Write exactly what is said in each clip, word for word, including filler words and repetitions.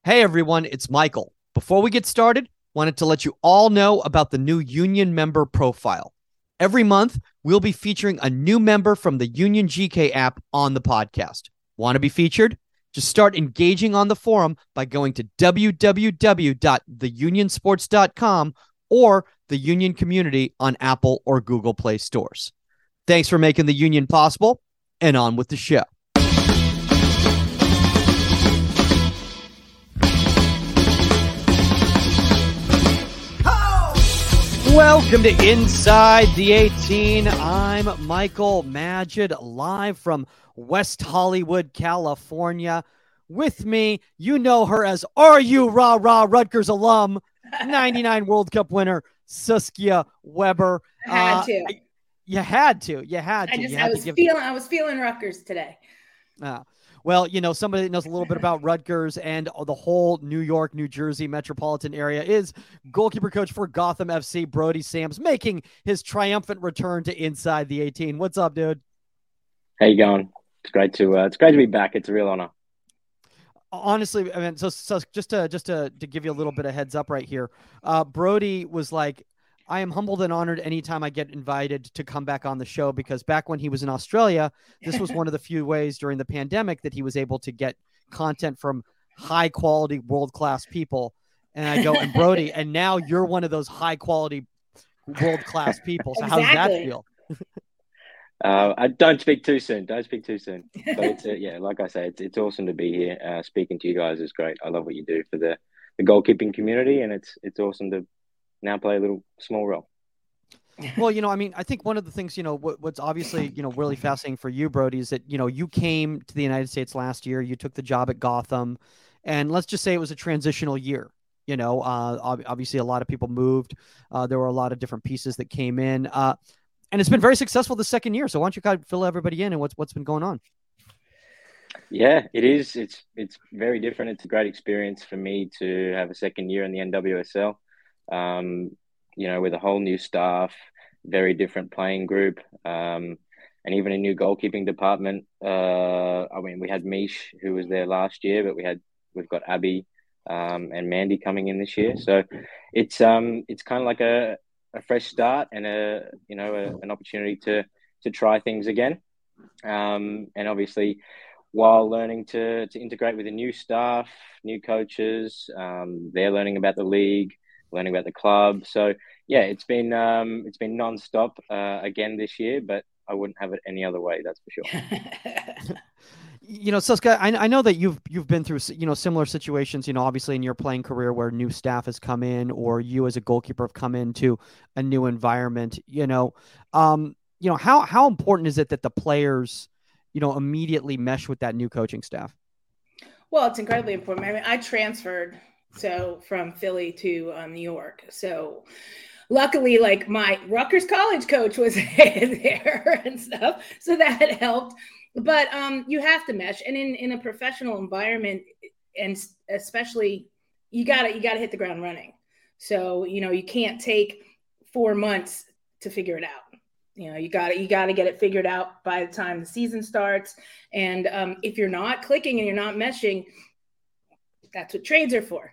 Hey everyone, it's Michael. Before we get started, wanted to let you all know about the new Union member profile. Every month, we'll be featuring a new member from the Union G K app on the podcast. Want to be featured? Just start engaging on the forum by going to w w w dot the union sports dot com or the Union community on Apple or Google Play stores. Thanks for making the Union possible, and on with the show. Welcome to Inside the eighteen. I'm Michael Magid, live from West Hollywood, California. With me, you know her as Are You Rah Rah Rutgers alum, ninety-nine World Cup winner, Saskia Weber. I had uh, to. You had to. You had to. I just, you had I was to give... feeling, I was feeling Rutgers today. Uh, well, you know, somebody that knows a little bit about Rutgers and the whole New York, New Jersey metropolitan area is goalkeeper coach for Gotham F C, Brodie Sams, making his triumphant return to Inside the eighteen. What's up, dude? How you going? It's great to uh, it's great to be back. It's a real honor. Honestly, I mean, so, so just to just to to give you a little bit of heads up right here, uh, Brodie was like, I am humbled and honored anytime I get invited to come back on the show, because back when he was in Australia, this was one of the few ways during the pandemic that he was able to get content from high quality, world-class people. And I go, and Brodie, and now you're one of those high quality, world-class people. So exactly. How does that feel? uh, I don't speak too soon. Don't speak too soon. But it's uh, yeah, like I say, it's it's awesome to be here. Uh, speaking to you guys is great. I love what you do for the, the goalkeeping community, and it's it's awesome to now play a little small role. Well, you know, I mean, I think one of the things, you know, what, what's obviously, you know, really fascinating for you, Brodie, is that, you know, you came to the United States last year, you took the job at Gotham, and let's just say it was a transitional year. You know, uh, obviously a lot of people moved. Uh, there were a lot of different pieces that came in, uh, and it's been very successful the second year. So why don't you kind of fill everybody in and what's what's been going on? Yeah, it is. It's it's very different. It's a great experience for me to have a second year in the N W S L. Um, you know, with a whole new staff, very different playing group, um, and even a new goalkeeping department. Uh, I mean, we had Mish, who was there last year, but we had we've got Abby um, and Mandy coming in this year. So it's um it's kind of like a, a fresh start and a you know a, an opportunity to to try things again, um, and obviously, while learning to to integrate with the new staff, new coaches, um, they're learning about the league, learning about the club. So yeah, it's been um, it's been nonstop uh, again this year, but I wouldn't have it any other way. That's for sure. You know, Saskia, I, I know that you've you've been through, you know, similar situations, you know, obviously in your playing career where new staff has come in, or you as a goalkeeper have come into a new environment. You know, um, you know how how important is it that the players, you know, immediately mesh with that new coaching staff? Well, it's incredibly important. I mean, I transferred so from Philly to um, New York. So luckily, like my Rutgers college coach was there and stuff. So that helped. But um, you have to mesh. And in, in a professional environment, and especially you gotta you gotta hit the ground running. So, you know, you can't take four months to figure it out. You know, you got you got to get it figured out by the time the season starts. And um, if you're not clicking and you're not meshing, that's what trades are for.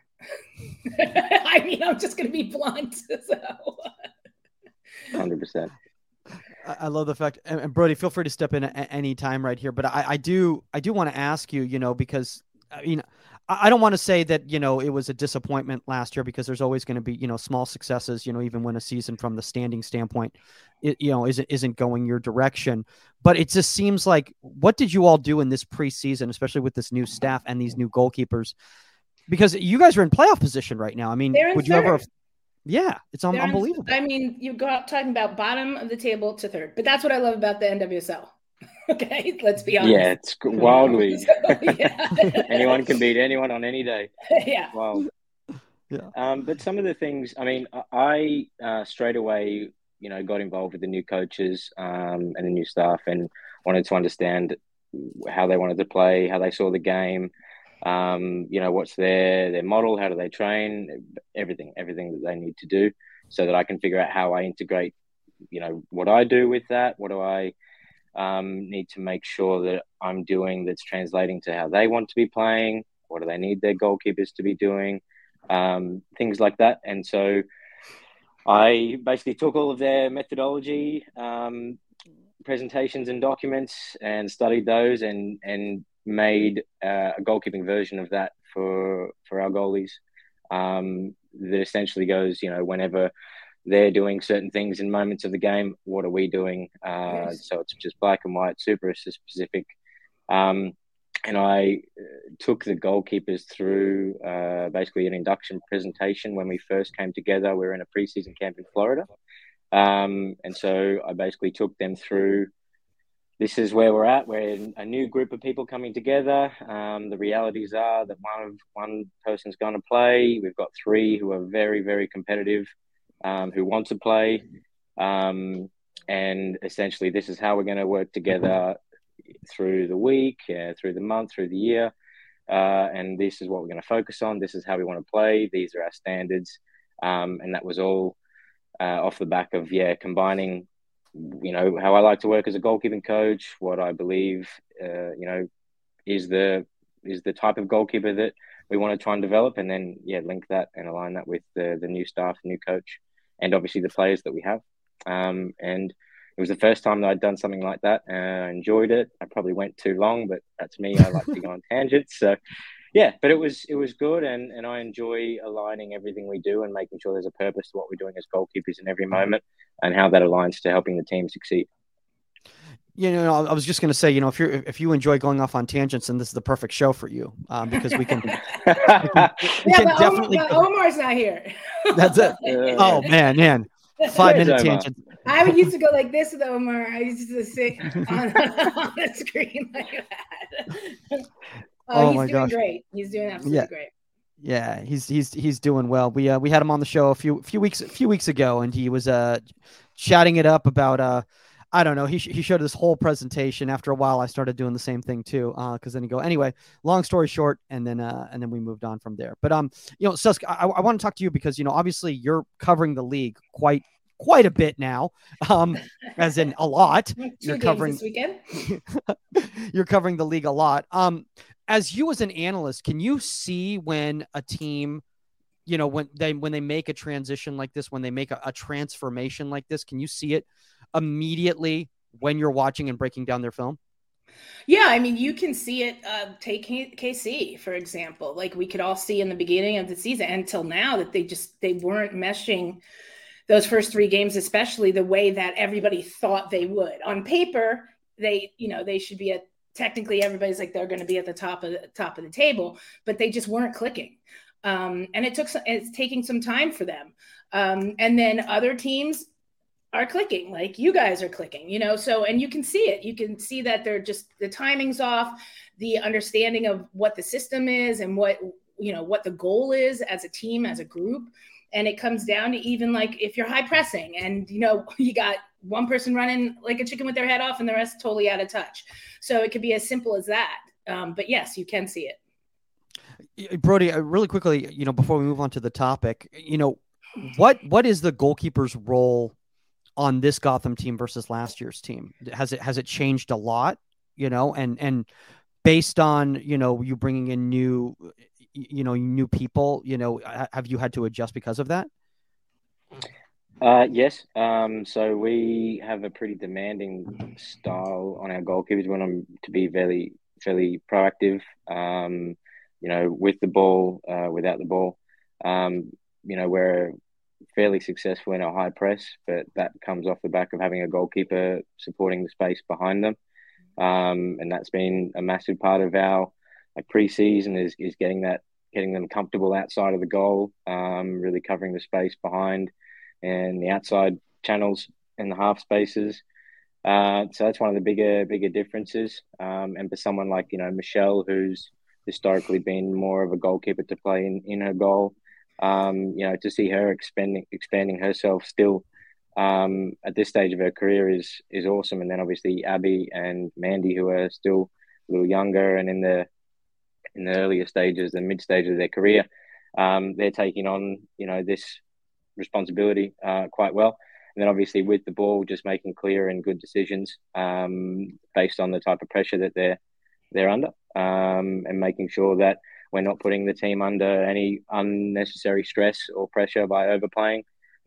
I mean, I'm just going to be blunt. So. one hundred percent. I love the fact, and, and Brodie, feel free to step in at any time right here. But I, I do, I do want to ask you, you know, because I mean, I don't want to say that, you know, it was a disappointment last year, because there's always going to be, you know, small successes, you know, even when a season from the standing standpoint, it, you know, isn't, isn't going your direction. But it just seems like, what did you all do in this preseason, especially with this new staff and these new goalkeepers? Because you guys are in playoff position right now. I mean, would you third. ever, yeah, it's un- in, unbelievable. I mean, you go out talking about bottom of the table to third, but that's what I love about the N W S L. Okay, let's be honest. Yeah, it's wildly. So, yeah. Anyone can beat anyone on any day. Yeah. Wow. Yeah. Um, but some of the things, I mean, I uh, straight away, you know, got involved with the new coaches um, and the new staff, and wanted to understand how they wanted to play, how they saw the game. Um, you know, what's their their model? How do they train? Everything, everything that they need to do, so that I can figure out how I integrate, you know, what I do with that. What do I um, need to make sure that I'm doing that's translating to how they want to be playing, what do they need their goalkeepers to be doing, um, things like that. And so I basically took all of their methodology, um, presentations and documents and studied those and, and made uh, a goalkeeping version of that for, for our goalies. Um, that essentially goes, you know, whenever they're doing certain things in moments of the game, what are we doing? Uh, yes. So it's just black and white, super specific. Um, and I took the goalkeepers through uh, basically an induction presentation when we first came together. We were in a preseason camp in Florida. Um, and so I basically took them through, this is where we're at. We're a new group of people coming together. Um, the realities are that one of one person's going to play. We've got three who are very, very competitive, um, who want to play. Um, and essentially, this is how we're going to work together through the week, uh, through the month, through the year. Uh, and this is what we're going to focus on. This is how we want to play. These are our standards. Um, and that was all uh, off the back of, yeah, combining, you know, how I like to work as a goalkeeping coach, what I believe, uh, you know, is the is the type of goalkeeper that we want to try and develop, and then, yeah, link that and align that with the, the new staff, new coach, and obviously the players that we have. Um, and it was the first time that I'd done something like that. Uh, I enjoyed it. I probably went too long, but that's me. I like to go on tangents. So, yeah, but it was it was good, and, and I enjoy aligning everything we do and making sure there's a purpose to what we're doing as goalkeepers in every moment, and how that aligns to helping the team succeed. You know, I was just going to say, you know, if you're if you enjoy going off on tangents, then this is the perfect show for you, um, because we can. we can, we yeah, can but, definitely Omar, but Omar's not here. That's it. Yeah. Oh man, man, five minute tangent. I would used to go like this with Omar. I used to sit on, on the screen like that. Oh, oh he's my doing gosh. great. He's doing absolutely yeah. great. Yeah, he's he's he's doing well. We uh, we had him on the show a few few weeks a few weeks ago, and he was uh chatting it up about uh I don't know. He sh- he showed this whole presentation. After a while, I started doing the same thing too. Uh, because then he go anyway. Long story short, and then uh and then we moved on from there. But um, you know, Cesc, I, I want to talk to you because you know obviously you're covering the league quite quite a bit now. Um, as in a lot. Two you're games covering this weekend. You're covering the league a lot. Um. As you as an analyst, can you see when a team, you know, when they when they make a transition like this, when they make a, a transformation like this, can you see it immediately when you're watching and breaking down their film? Yeah, I mean, you can see it. Uh, take K C, for example. Like we could all see in the beginning of the season until now that they just they weren't meshing those first three games, especially the way that everybody thought they would. On paper, they, you know, they should be at technically everybody's like they're going to be at the top of the top of the table, but they just weren't clicking. Um, and it took some, it's taking some time for them. Um, and then other teams are clicking, like you guys are clicking, you know, so, and you can see it, you can see that they're just, the timing's off, the understanding of what the system is and what, you know, what the goal is as a team, as a group. And it comes down to even like if you're high pressing and, you know, you got one person running like a chicken with their head off and the rest totally out of touch. So it could be as simple as that. Um, but yes, you can see it. Brodie, really quickly, you know, before we move on to the topic, you know, what what is the goalkeeper's role on this Gotham team versus last year's team? Has it has it changed a lot, you know, and and based on, you know, you bringing in new, you know, new people, you know, have you had to adjust because of that? Uh, yes. Um, so we have a pretty demanding style on our goalkeepers. We want them to be very, fairly proactive, um, you know, with the ball, uh, without the ball. Um, you know, we're fairly successful in our high press, but that comes off the back of having a goalkeeper supporting the space behind them. Um, and that's been a massive part of our like pre-season is, is getting that, getting them comfortable outside of the goal, um, really covering the space behind and the outside channels and the half spaces. Uh, so that's one of the bigger, bigger differences. Um, and for someone like, you know, Michelle, who's historically been more of a goalkeeper to play in, in her goal, um, you know, to see her expanding, expanding herself still um, at this stage of her career is, is awesome. And then obviously Abby and Mandy, who are still a little younger and in the, in the earlier stages, the mid stages of their career, um, they're taking on, you know, this responsibility uh, quite well. And then obviously with the ball, just making clear and good decisions um, based on the type of pressure that they're they're under, um, and making sure that we're not putting the team under any unnecessary stress or pressure by overplaying,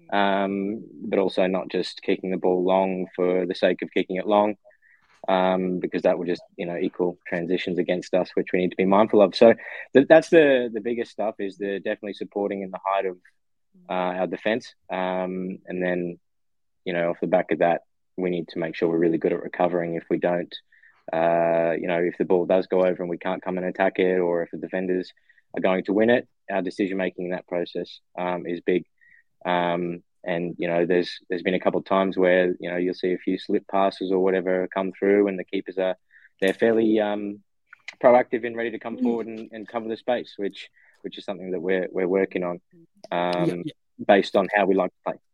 um, but also not just kicking the ball long for the sake of kicking it long, um, because that would just, you know, equal transitions against us, which we need to be mindful of. So th- that's the the biggest stuff, is the definitely supporting in the height of uh, our defense, um, and then, you know, off the back of that, we need to make sure we're really good at recovering. If we don't, uh, you know, if the ball does go over and we can't come and attack it, or if the defenders are going to win it, our decision making in that process um, is big. Um, and you know, there's there's been a couple of times where, you know, you'll see a few slip passes or whatever come through, and the keepers are they're fairly um, proactive and ready to come forward and, and cover the space, which which is something that we're we're working on, um, yeah, yeah. based on how we like to play.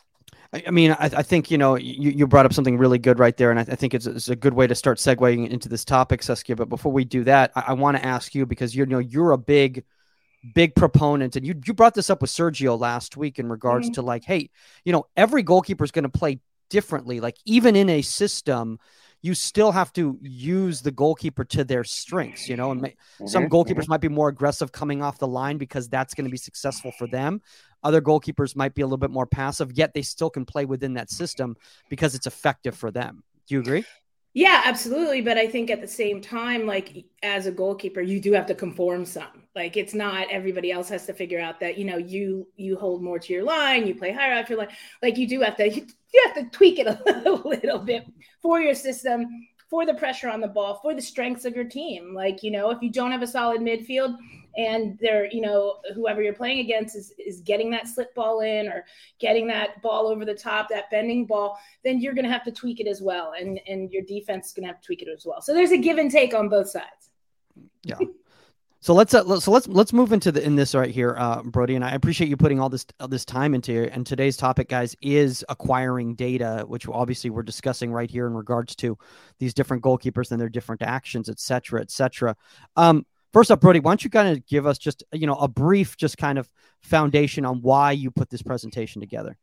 I mean, I, I think, you know, you, you brought up something really good right there. And I, I think it's, it's a good way to start segueing into this topic, Saskia. But before we do that, I, I want to ask you, because you're, you know, you're a big, big proponent, and you, you brought this up with Sergio last week in regards mm-hmm. to like, hey, you know, every goalkeeper is going to play differently. Like, even in a system, you still have to use the goalkeeper to their strengths, you know, and mm-hmm. some goalkeepers mm-hmm. might be more aggressive coming off the line because that's going to be successful for them. Other goalkeepers might be a little bit more passive, yet they still can play within that system because it's effective for them. Do you agree? Yeah, absolutely. But I think at the same time, like, as a goalkeeper, you do have to conform some. Like, it's not everybody else has to figure out that, you know, you you hold more to your line, you play higher out your line. Like, you do have to you, you have to tweak it a little, little bit for your system, for the pressure on the ball, for the strengths of your team. Like, you know, if you don't have a solid midfield and they're, you know, whoever you're playing against is, is getting that slip ball in or getting that ball over the top, that bending ball, then you're going to have to tweak it as well. And, and your defense is going to have to tweak it as well. So there's a give and take on both sides. Yeah. So let's uh, so let's let's move into the in this right here, uh, Brodie, and I appreciate you putting all this all this time into it. And today's topic, guys, is acquiring data, which obviously we're discussing right here in regards to these different goalkeepers and their different actions, et cetera, et cetera. Um, first up, Brodie, why don't you kind of give us just, you know, a brief, just kind of foundation on why you put this presentation together?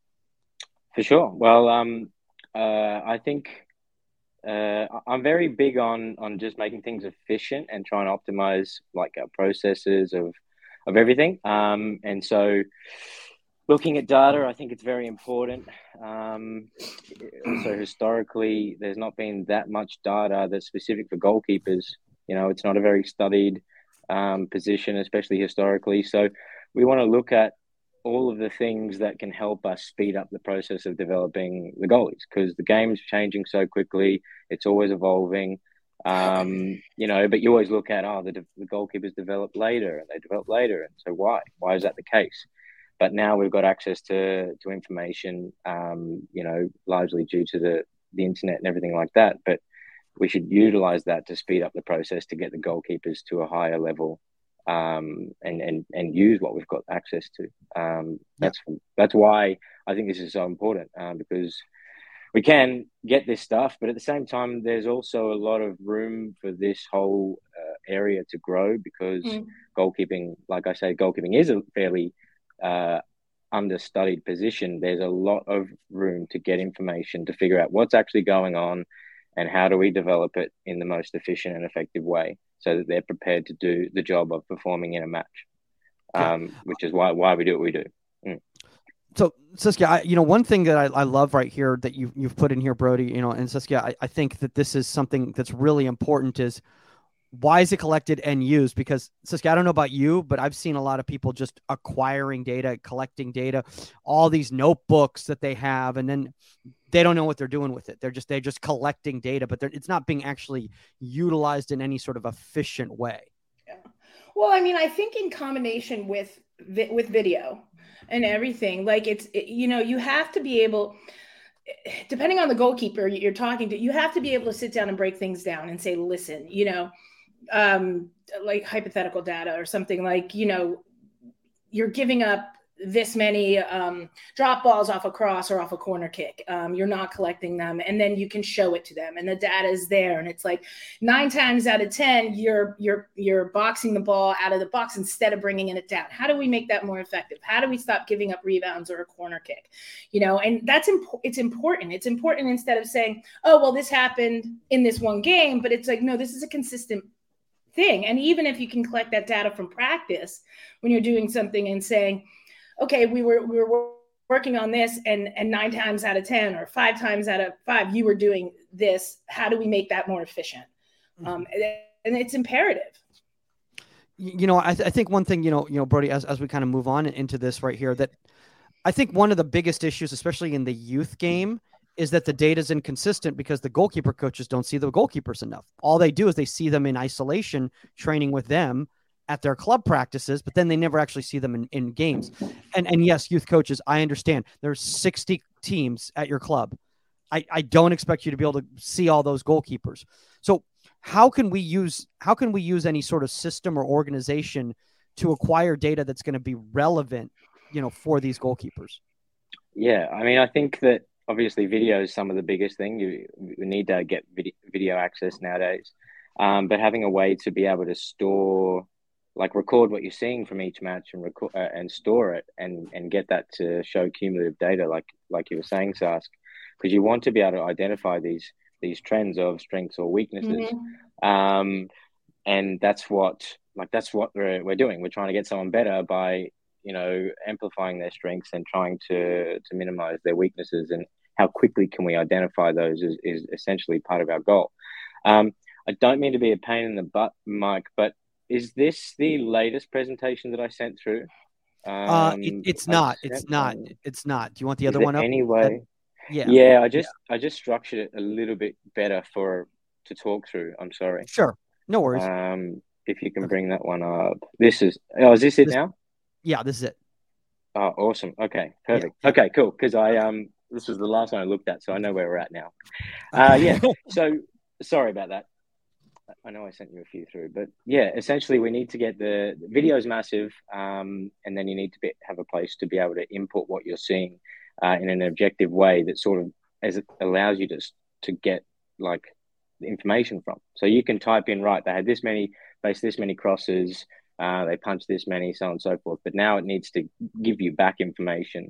For sure. Well, um, uh, I think. Uh, I'm very big on on just making things efficient and trying to optimize like our processes of of everything. Um, and so, looking at data, I think it's very important. Um, also, historically, there's not been that much data that's specific for goalkeepers. You know, it's not a very studied um, position, especially historically. So, we want to look at all of the things that can help us speed up the process of developing the goalies, because the game's changing so quickly. It's always evolving, um, you know, but you always look at, oh, the, de- the goalkeepers develop later and they develop later. And so why? Why is that the case? But now we've got access to, to information, um, you know, largely due to the, the internet and everything like that. But we should utilize that to speed up the process to get the goalkeepers to a higher level. Um, and, and, and use what we've got access to. Um, that's yeah. that's why I think this is so important, uh, because we can get this stuff, but at the same time, there's also a lot of room for this whole uh, area to grow, because mm. goalkeeping, like I say, goalkeeping is a fairly uh, understudied position. There's a lot of room to get information, to figure out what's actually going on and how do we develop it in the most efficient and effective way, so that they're prepared to do the job of performing in a match, um, yeah. which is why why we do what we do. Mm. So, Saskia, I, you know, one thing that I, I love right here that you, you've put in here, Brodie, you know, and Saskia, I, I think that this is something that's really important, is why is it collected and used? Because, Saskia, I don't know about you, but I've seen a lot of people just acquiring data, collecting data, all these notebooks that they have, and then they don't know what they're doing with it. They're just they're just collecting data, but it's not being actually utilized in any sort of efficient way. Yeah. Well, I mean, I think in combination with with video and everything, like it's it, you know, you have to be able, depending on the goalkeeper you're talking to, you have to be able to sit down and break things down and say, listen, you know, um, like hypothetical data or something, like, you know, you're giving up this many um, drop balls off a cross or off a corner kick. Um, you're not collecting them, and then you can show it to them, and the data is there. And it's like nine times out of ten, you're you're you're boxing the ball out of the box instead of bringing it down. How do we make that more effective? How do we stop giving up rebounds or a corner kick? You know, and that's imp- it's important. It's important instead of saying, oh, well, this happened in this one game, but it's like, no, this is a consistent thing. And even if you can collect that data from practice, when you're doing something and saying, okay, we were, we were working on this and, and nine times out of ten or five times out of five, you were doing this. How do we make that more efficient? Um, and it's imperative. You know, I, th- I think one thing, you know, you know, Brodie, as, as we kind of move on into this right here, that I think one of the biggest issues, especially in the youth game, is that the data is inconsistent because the goalkeeper coaches don't see the goalkeepers enough. All they do is they see them in isolation, training with them at their club practices, but then they never actually see them in, in games. And and yes, youth coaches, I understand there's sixty teams at your club. I, I don't expect you to be able to see all those goalkeepers. So how can we use how can we use any sort of system or organization to acquire data that's going to be relevant, you know, for these goalkeepers? Yeah, I mean, I think that obviously video is some of the biggest thing. You, you need to get video, video access nowadays, um, but having a way to be able to store, like record what you're seeing from each match and record uh, and store it and and get that to show cumulative data, like like you were saying, Sask, because you want to be able to identify these these trends of strengths or weaknesses. Mm-hmm. Um, and that's what, like, that's what we're, we're doing. We're trying to get someone better by, you know, amplifying their strengths and trying to, to minimize their weaknesses, and how quickly can we identify those is, is essentially part of our goal. Um, I don't mean to be a pain in the butt, Mike, but is this the latest presentation that I sent through? Um, uh, it, it's not, it's not, one. it's not. Do you want the other one up? Anyway. Yeah. Yeah, I just I just structured it a little bit better for to talk through. I'm sorry. Sure. No worries. Um, if you can okay. bring that one up. This is oh, is this it this, now? Yeah, this is it. Oh, awesome. Okay, perfect. Yeah. Okay, cool. Because I um this was the last one I looked at, so I know where we're at now. Uh, yeah. So sorry about that. I know I sent you a few through, but yeah, essentially we need to get the, the video is massive, um, and then you need to be, have a place to be able to input what you're seeing. Uh, in an objective way that sort of as it allows you to to get like the information from. So you can type in, right, they had this many, faced this many crosses, uh, they punched this many, so on and so forth. But now it needs to give you back information.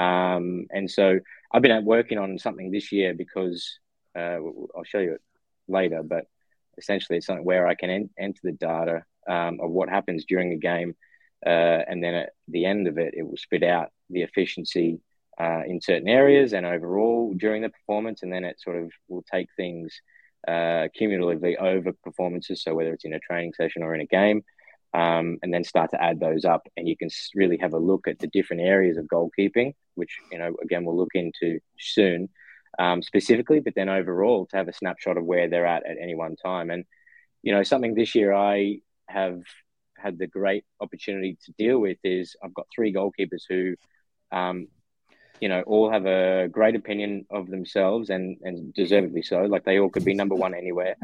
Um, and so I've been working on something this year because uh, I'll show you it later, but essentially it's something where I can en- enter the data um, of what happens during the game. Uh, and then at the end of it, it will spit out the efficiency Uh, in certain areas and overall during the performance, and then it sort of will take things uh, cumulatively over performances, so whether it's in a training session or in a game, um, and then start to add those up, and you can really have a look at the different areas of goalkeeping, which, you know, again, we'll look into soon um, specifically, but then overall to have a snapshot of where they're at at any one time. And, you know, something this year I have had the great opportunity to deal with is I've got three goalkeepers who um, you know, all have a great opinion of themselves, and, and deservedly so. Like, they all could be number one anywhere.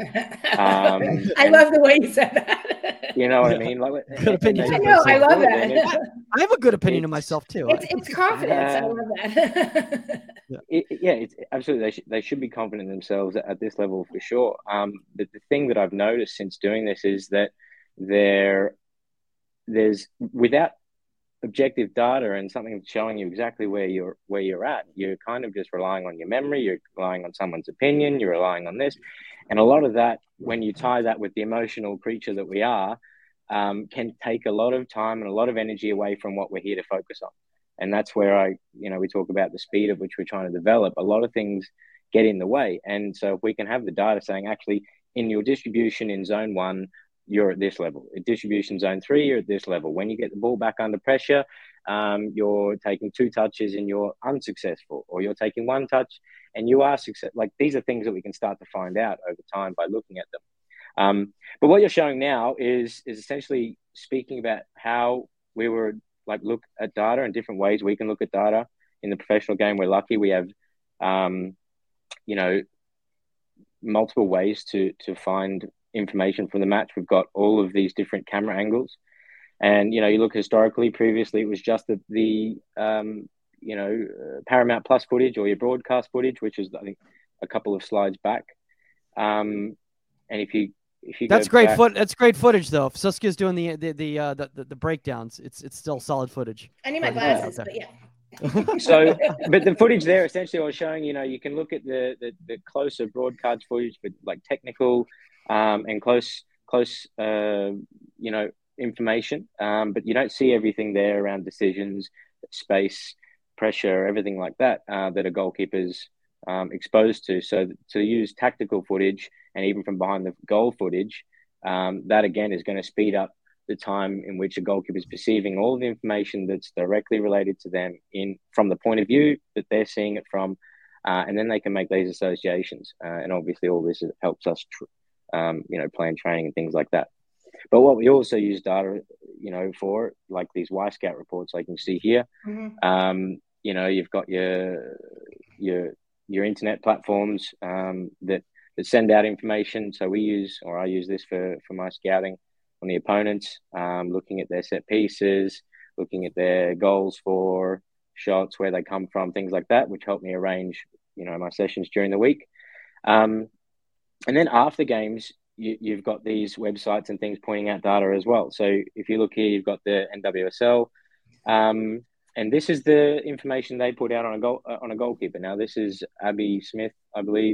Um, I love the way you said that. You know what I mean? Like, good opinion. I know. I love that. I have a good opinion of myself too. It's, it's confidence. Uh, I love that. it, yeah, it's absolutely. They should, they should be confident in themselves at, at this level for sure. Um, but the thing that I've noticed since doing this is that there, there's without objective data and something showing you exactly where you're where you're at, you're kind of just relying on your memory, you're relying on someone's opinion, you're relying on this, and a lot of that, when you tie that with the emotional creature that we are, um, can take a lot of time and a lot of energy away from what we're here to focus on. And that's where I, you know, we talk about the speed at which we're trying to develop. A lot of things get in the way, and so if we can have the data saying, actually, in your distribution in zone one, you're at this level. At distribution zone three, you're at this level. When you get the ball back under pressure, um, you're taking two touches and you're unsuccessful, or you're taking one touch and you are successful. Like, these are things that we can start to find out over time by looking at them. Um, but what you're showing now is is essentially speaking about how we were like look at data and different ways we can look at data in the professional game. We're lucky we have, um, you know, multiple ways to to find information from the match. We've got all of these different camera angles, and you know, you look historically, previously it was just the, the um you know uh, Paramount Plus footage or your broadcast footage, which is I think a couple of slides back, um and if you if you that's go great back, foot that's great footage though. If Saskia's doing the the the, uh, the the breakdowns, it's it's still solid footage. I need my glasses, but yeah. So, but the footage there, essentially I was showing, you know, you can look at the the, the closer broadcast footage, but like technical Um, and close close, uh, you know, information, um, but you don't see everything there around decisions, space, pressure, everything like that uh, that a goalkeeper's um, exposed to. So to use tactical footage and even from behind the goal footage, um, that again is going to speed up the time in which a goalkeeper is perceiving all the information that's directly related to them in from the point of view that they're seeing it from, uh, and then they can make these associations. Uh, and obviously, all this helps us, tr- um, you know, plan training and things like that. But what we also use data, you know, for like these Y-Scout reports, like you can see here. Mm-hmm. Um, you know, you've got your your your internet platforms um, that that send out information. So we use, or I use this for for my scouting on the opponents, um, looking at their set pieces, looking at their goals for shots, where they come from, things like that, which help me arrange, you know, my sessions during the week. Um, and then after games, you, you've got these websites and things pointing out data as well. So if you look here, you've got the N W S L, um, and this is the information they put out on a goal uh, on a goalkeeper. Now, this is Abby Smith, I believe,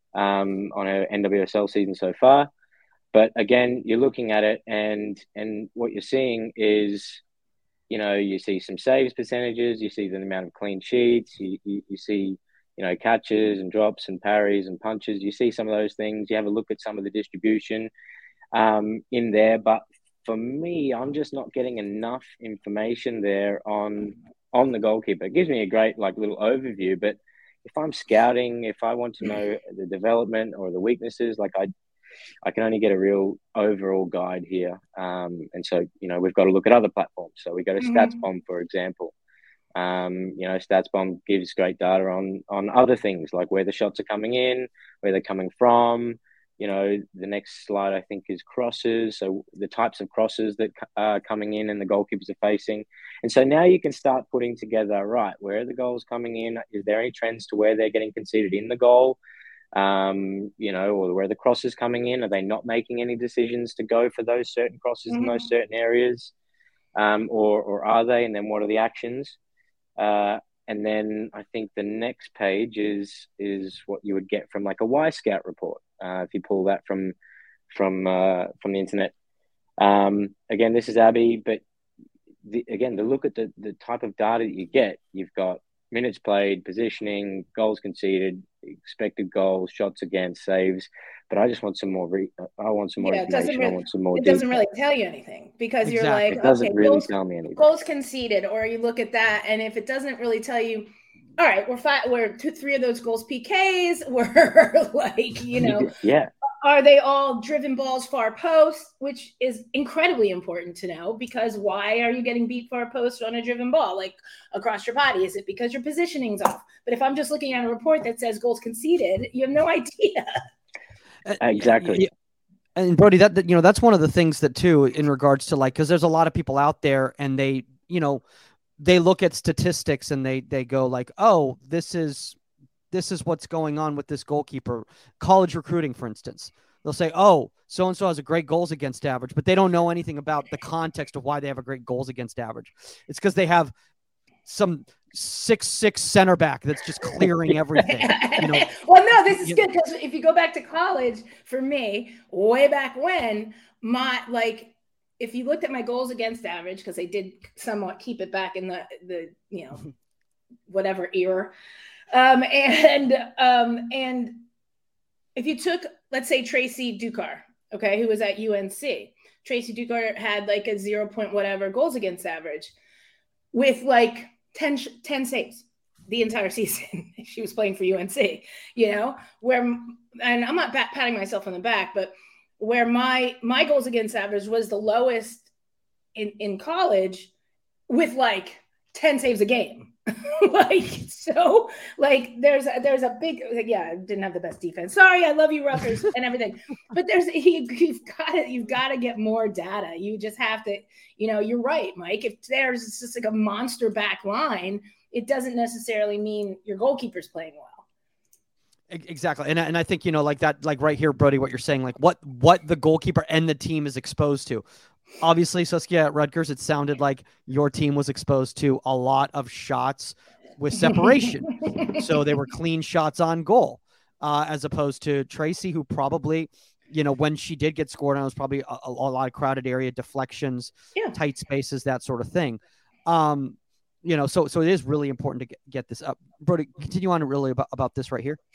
um, on her N W S L season so far. But again, you're looking at it, and and what you're seeing is, you know, you see some saves percentages, you see the amount of clean sheets, you, you, you see, you know, catches and drops and parries and punches. You see some of those things. You have a look at some of the distribution um, in there. But for me, I'm just not getting enough information there on on the goalkeeper. It gives me a great like little overview, but if I'm scouting, if I want to know the development or the weaknesses, like I. I can only get a real overall guide here. Um, and so, you know, we've got to look at other platforms. So we go to mm-hmm. StatsBomb, for example. Um, you know, StatsBomb gives great data on, on other things, like where the shots are coming in, where they're coming from. You know, the next slide, I think, is crosses. So the types of crosses that are coming in and the goalkeepers are facing. And so now you can start putting together, right, where are the goals coming in? Is there any trends to where they're getting conceded in the goal? Um, you know, or where the crosses coming in, are they not making any decisions to go for those certain crosses mm-hmm. in those certain areas, um, or or are they? And then what are the actions? Uh, and then I think the next page is is what you would get from like a Y-Scout report uh, if you pull that from from uh, from the internet. Um, again, this is Abby, but the, again, the look at the the type of data that you get, you've got minutes played, positioning, goals conceded, expected goals, shots against, saves. But I just want some more. Re- I want some more yeah, information. Really, I want some more. It detail. doesn't really tell you anything because exactly. you're like, it doesn't okay, really goals, tell me anything. Goals conceded, or you look at that, and if it doesn't really tell you, all right, we're five, we're two, three of those goals P Ks. We're like, you know, yeah. Are they all driven balls far post, which is incredibly important to know, because why are you getting beat far post on a driven ball, like across your body? Is it because your positioning's off? But if I'm just looking at a report that says goals conceded, you have no idea. Exactly. And Brody, that, that you know, that's one of the things that too, in regards to like, because there's a lot of people out there and they, you know, they look at statistics and they they go like, oh, this is. This is what's going on with this goalkeeper. College recruiting, for instance, they'll say, oh, so-and-so has a great goals against average, but they don't know anything about the context of why they have a great goals against average. It's because they have some six six center back that's just clearing everything. You know? Well, no, this is good because if you go back to college, for me, way back when, my like if you looked at my goals against average, because they did somewhat keep it back in the the you know whatever era. Um, and, um, and if you took, let's say Tracy Dukar, okay, who was at U N C, Tracy Dukar had like a zero point whatever goals against average with like ten, ten saves the entire season. She was playing for U N C, you know, where, and I'm not pat- patting myself on the back, but where my, my goals against average was the lowest in, in college with like ten saves a game. like so like there's a, there's a big like, yeah I didn't have the best defense, sorry, I love you Rutgers and everything, but there's you, you've got to you've got to get more data. You just have to, you know, you're right, Mike, if there's just like a monster back line, it doesn't necessarily mean your goalkeeper's playing well. Exactly. And, and I think, you know, like that, like right here, Brody, what you're saying, like what what the goalkeeper and the team is exposed to. Obviously, Saskia at Rutgers, it sounded like your team was exposed to a lot of shots with separation. So they were clean shots on goal, uh, as opposed to Tracy, who probably you know, when she did get scored on, it was probably a, a lot of crowded area, deflections, yeah. tight spaces, that sort of thing. Um, you know, so so it is really important to get, get this up. Brody, continue on really about, about this right here.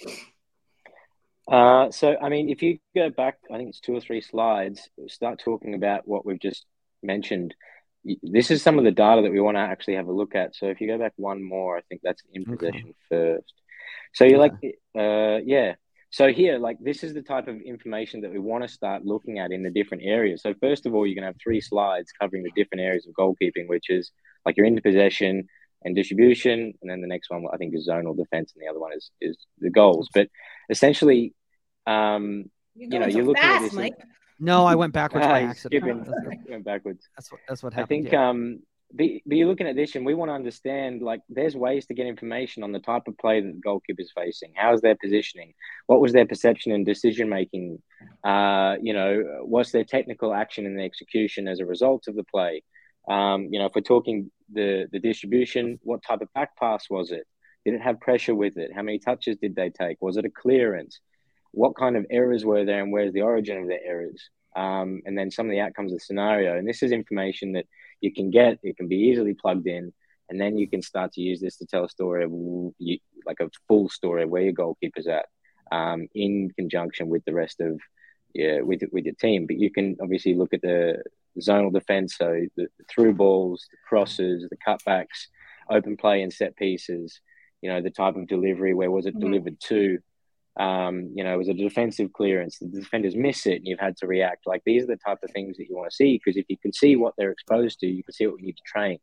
Uh, so, I mean, if you go back, I think it's two or three slides, start talking about what we've just mentioned. This is some of the data that we want to actually have a look at. So if you go back one more, I think that's in possession okay. first. So you're okay. like, uh, yeah. So here, like, this is the type of information that we want to start looking at in the different areas. So first of all, you're going to have three slides covering the different areas of goalkeeping, which is like your into possession and distribution. And then the next one, I think, is zonal defense. And the other one is, is the goals. But essentially, um, you know, so you're looking fast, at this. Mike. No, I went backwards by uh, accident. Skipping, went backwards. That's what, that's what happened. I think, yeah. um, But, but you're looking at this and we want to understand, like, there's ways to get information on the type of play that the goalkeeper's facing. How's their positioning? What was their perception and decision-making? Uh, you know, what's their technical action and the execution as a result of the play? Um, you know, if we're talking the, the distribution, what type of back pass was it? Did it have pressure with it? How many touches did they take? Was it a clearance? What kind of errors were there and where's the origin of the errors? Um, and then some of the outcomes of the scenario. And this is information that you can get, it can be easily plugged in, and then you can start to use this to tell a story of you, like a full story of where your goalkeeper's at, um, in conjunction with the rest of, yeah, with with your team. But you can obviously look at the, the zonal defense, so the, the through balls, the crosses, the cutbacks, open play and set pieces. You know, the type of delivery, where was it mm-hmm. delivered to? Um, you know, was it a defensive clearance? The defenders miss it and you've had to react. Like, these are the type of things that you want to see, because if you can see what they're exposed to, you can see what we need to train.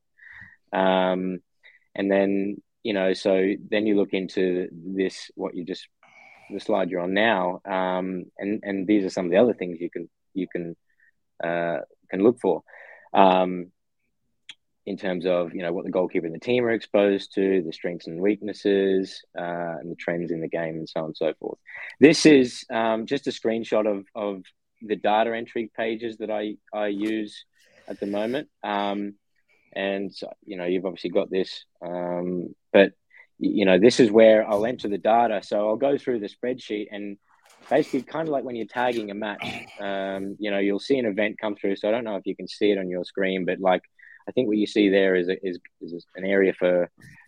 Um, and then, you know, so then you look into this, what you just, the slide you're on now. Um, and, and these are some of the other things you can, you can, uh, can look for. Um, in terms of, you know, what the goalkeeper and the team are exposed to, the strengths and weaknesses, uh, and the trends in the game, and so on and so forth. This is um, just a screenshot of, of the data entry pages that I, I use at the moment. Um, and, you know, you've obviously got this, um, but, you know, this is where I'll enter the data. So I'll go through the spreadsheet and basically kind of like when you're tagging a match, um, you know, you'll see an event come through. So I don't know if you can see it on your screen, but like, I think what you see there is a, is, is an area for,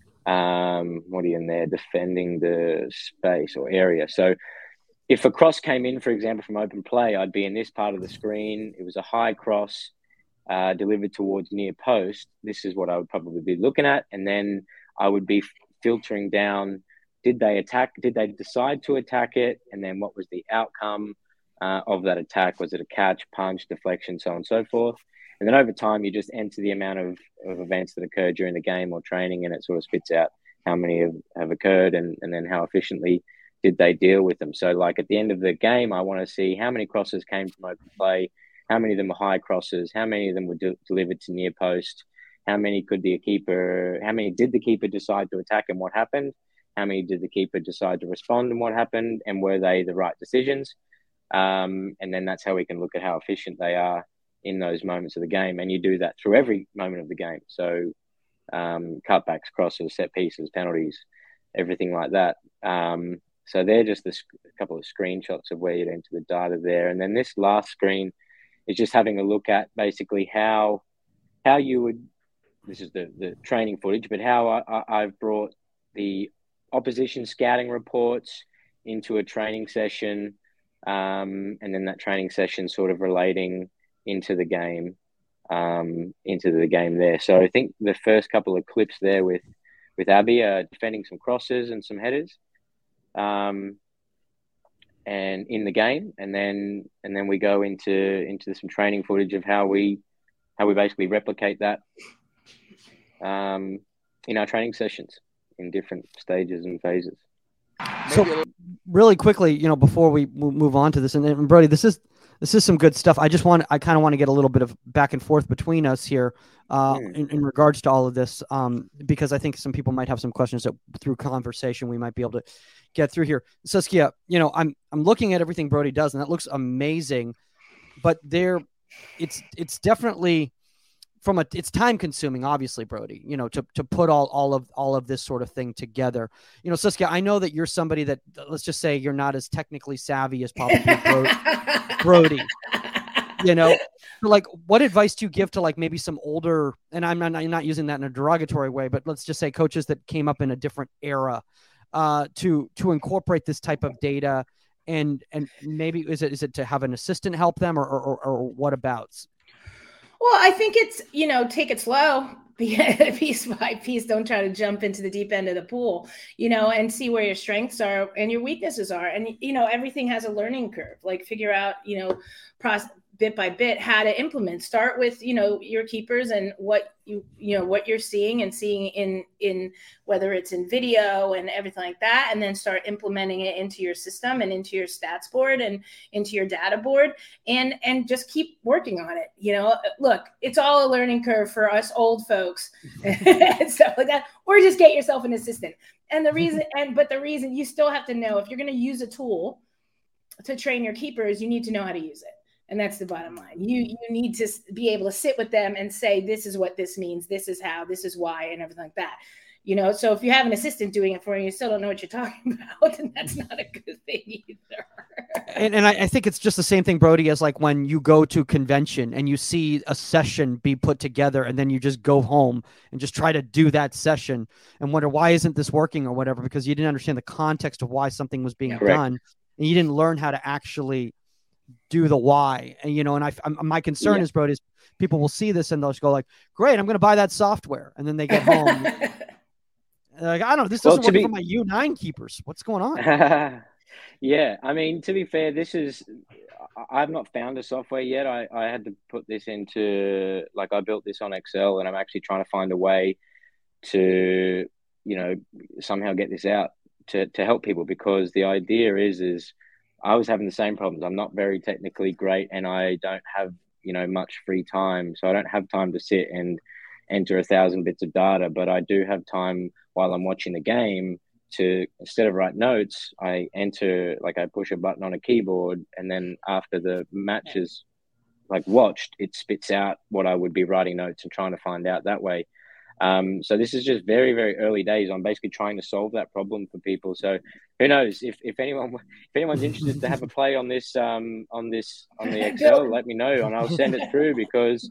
um, what are you in there, defending the space or area. So if a cross came in, for example, from open play, I'd be in this part of the screen. It was a high cross uh, delivered towards near post. This is what I would probably be looking at. And then I would be filtering down, did they attack? Did they decide to attack it? And then what was the outcome uh, of that attack? Was it a catch, punch, deflection, so on and so forth? And then over time, you just enter the amount of, of events that occur during the game or training, and it sort of spits out how many have, have occurred and, and then how efficiently did they deal with them. So like at the end of the game, I want to see how many crosses came from open play, how many of them were high crosses, how many of them were de- delivered to near post, how many could the keeper, how many did the keeper decide to attack and what happened, how many did the keeper decide to respond and what happened, and were they the right decisions? Um, and then that's how we can look at how efficient they are in those moments of the game. And you do that through every moment of the game. So um, cutbacks, crosses, set pieces, penalties, everything like that. Um, so they're just a couple of screenshots of where you'd enter the data there. And then this last screen is just having a look at basically how how you would, this is the, the training footage, but how I, I, I've brought the opposition scouting reports into a training session, um, and then that training session sort of relating into the game, um, into the game there. So I think the first couple of clips there with, with Abby are defending some crosses and some headers, um, and in the game, and then and then we go into into some training footage of how we how we basically replicate that um, in our training sessions in different stages and phases. So really quickly, you know, before we move on to this, and, and Brody, this is this is some good stuff. I just want, I kind of want to get a little bit of back and forth between us here uh, mm. in, in regards to all of this, um, because I think some people might have some questions that through conversation we might be able to get through here. Saskia, you know, I'm I'm looking at everything Brody does, and that looks amazing, but there, it's it's definitely from a, it's time consuming, obviously, Brody, you know, to, to put all, all of, all of this sort of thing together. You know, Saskia, I know that you're somebody that, let's just say you're not as technically savvy as probably Brody, Brody, you know, like what advice do you give to like maybe some older, and I'm not, I'm not using that in a derogatory way, but let's just say coaches that came up in a different era, uh, to, to incorporate this type of data, and, and maybe is it, is it to have an assistant help them, or, or, or what abouts? Well, I think it's, you know, take it slow, piece by piece. Don't try to jump into the deep end of the pool, you know, and see where your strengths are and your weaknesses are. And, you know, everything has a learning curve, like figure out, you know, process bit by bit how to implement. Start with, you know, your keepers and what you, you know, what you're seeing and seeing in, in whether it's in video and everything like that, and then start implementing it into your system and into your stats board and into your data board, and, and just keep working on it. You know, look, it's all a learning curve for us old folks and stuff like that, or just get yourself an assistant. And the reason, and, but the reason you still have to know, if you're going to use a tool to train your keepers, you need to know how to use it. And that's the bottom line. You you need to be able to sit with them and say, this is what this means. This is how, this is why, and everything like that. You know, so if you have an assistant doing it for you, you still don't know what you're talking about, and that's not a good thing either. And, and I, I think it's just the same thing, Brody, as like when you go to convention and you see a session be put together, and then you just go home and just try to do that session and wonder, why isn't this working or whatever, because you didn't understand the context of why something was being Correct. done, and you didn't learn how to actually do the why. And, you know, and I, I'm, my concern Yeah. is, Brody, is people will see this and they'll just go like, great, I'm going to buy that software. And then they get home. Like, I don't know, this doesn't Well, work be... for my U nine keepers. What's going on? Yeah. I mean, to be fair, this is, I've not found a software yet. I, I had to put this into, like, I built this on Excel, and I'm actually trying to find a way to, you know, somehow get this out to, to help people, because the idea is, is, I was having the same problems. I'm not very technically great, and I don't have, you know, much free time. So I don't have time to sit and enter a thousand bits of data, but I do have time while I'm watching the game to, instead of write notes, I enter, like I push a button on a keyboard, and then after the match is like watched, it spits out what I would be writing notes and trying to find out that way. Um, so this is just very, very early days. I'm basically trying to solve that problem for people. So who knows, if, if anyone if anyone's interested to have a play on this um, on this on the Excel, let me know and I'll send it through, because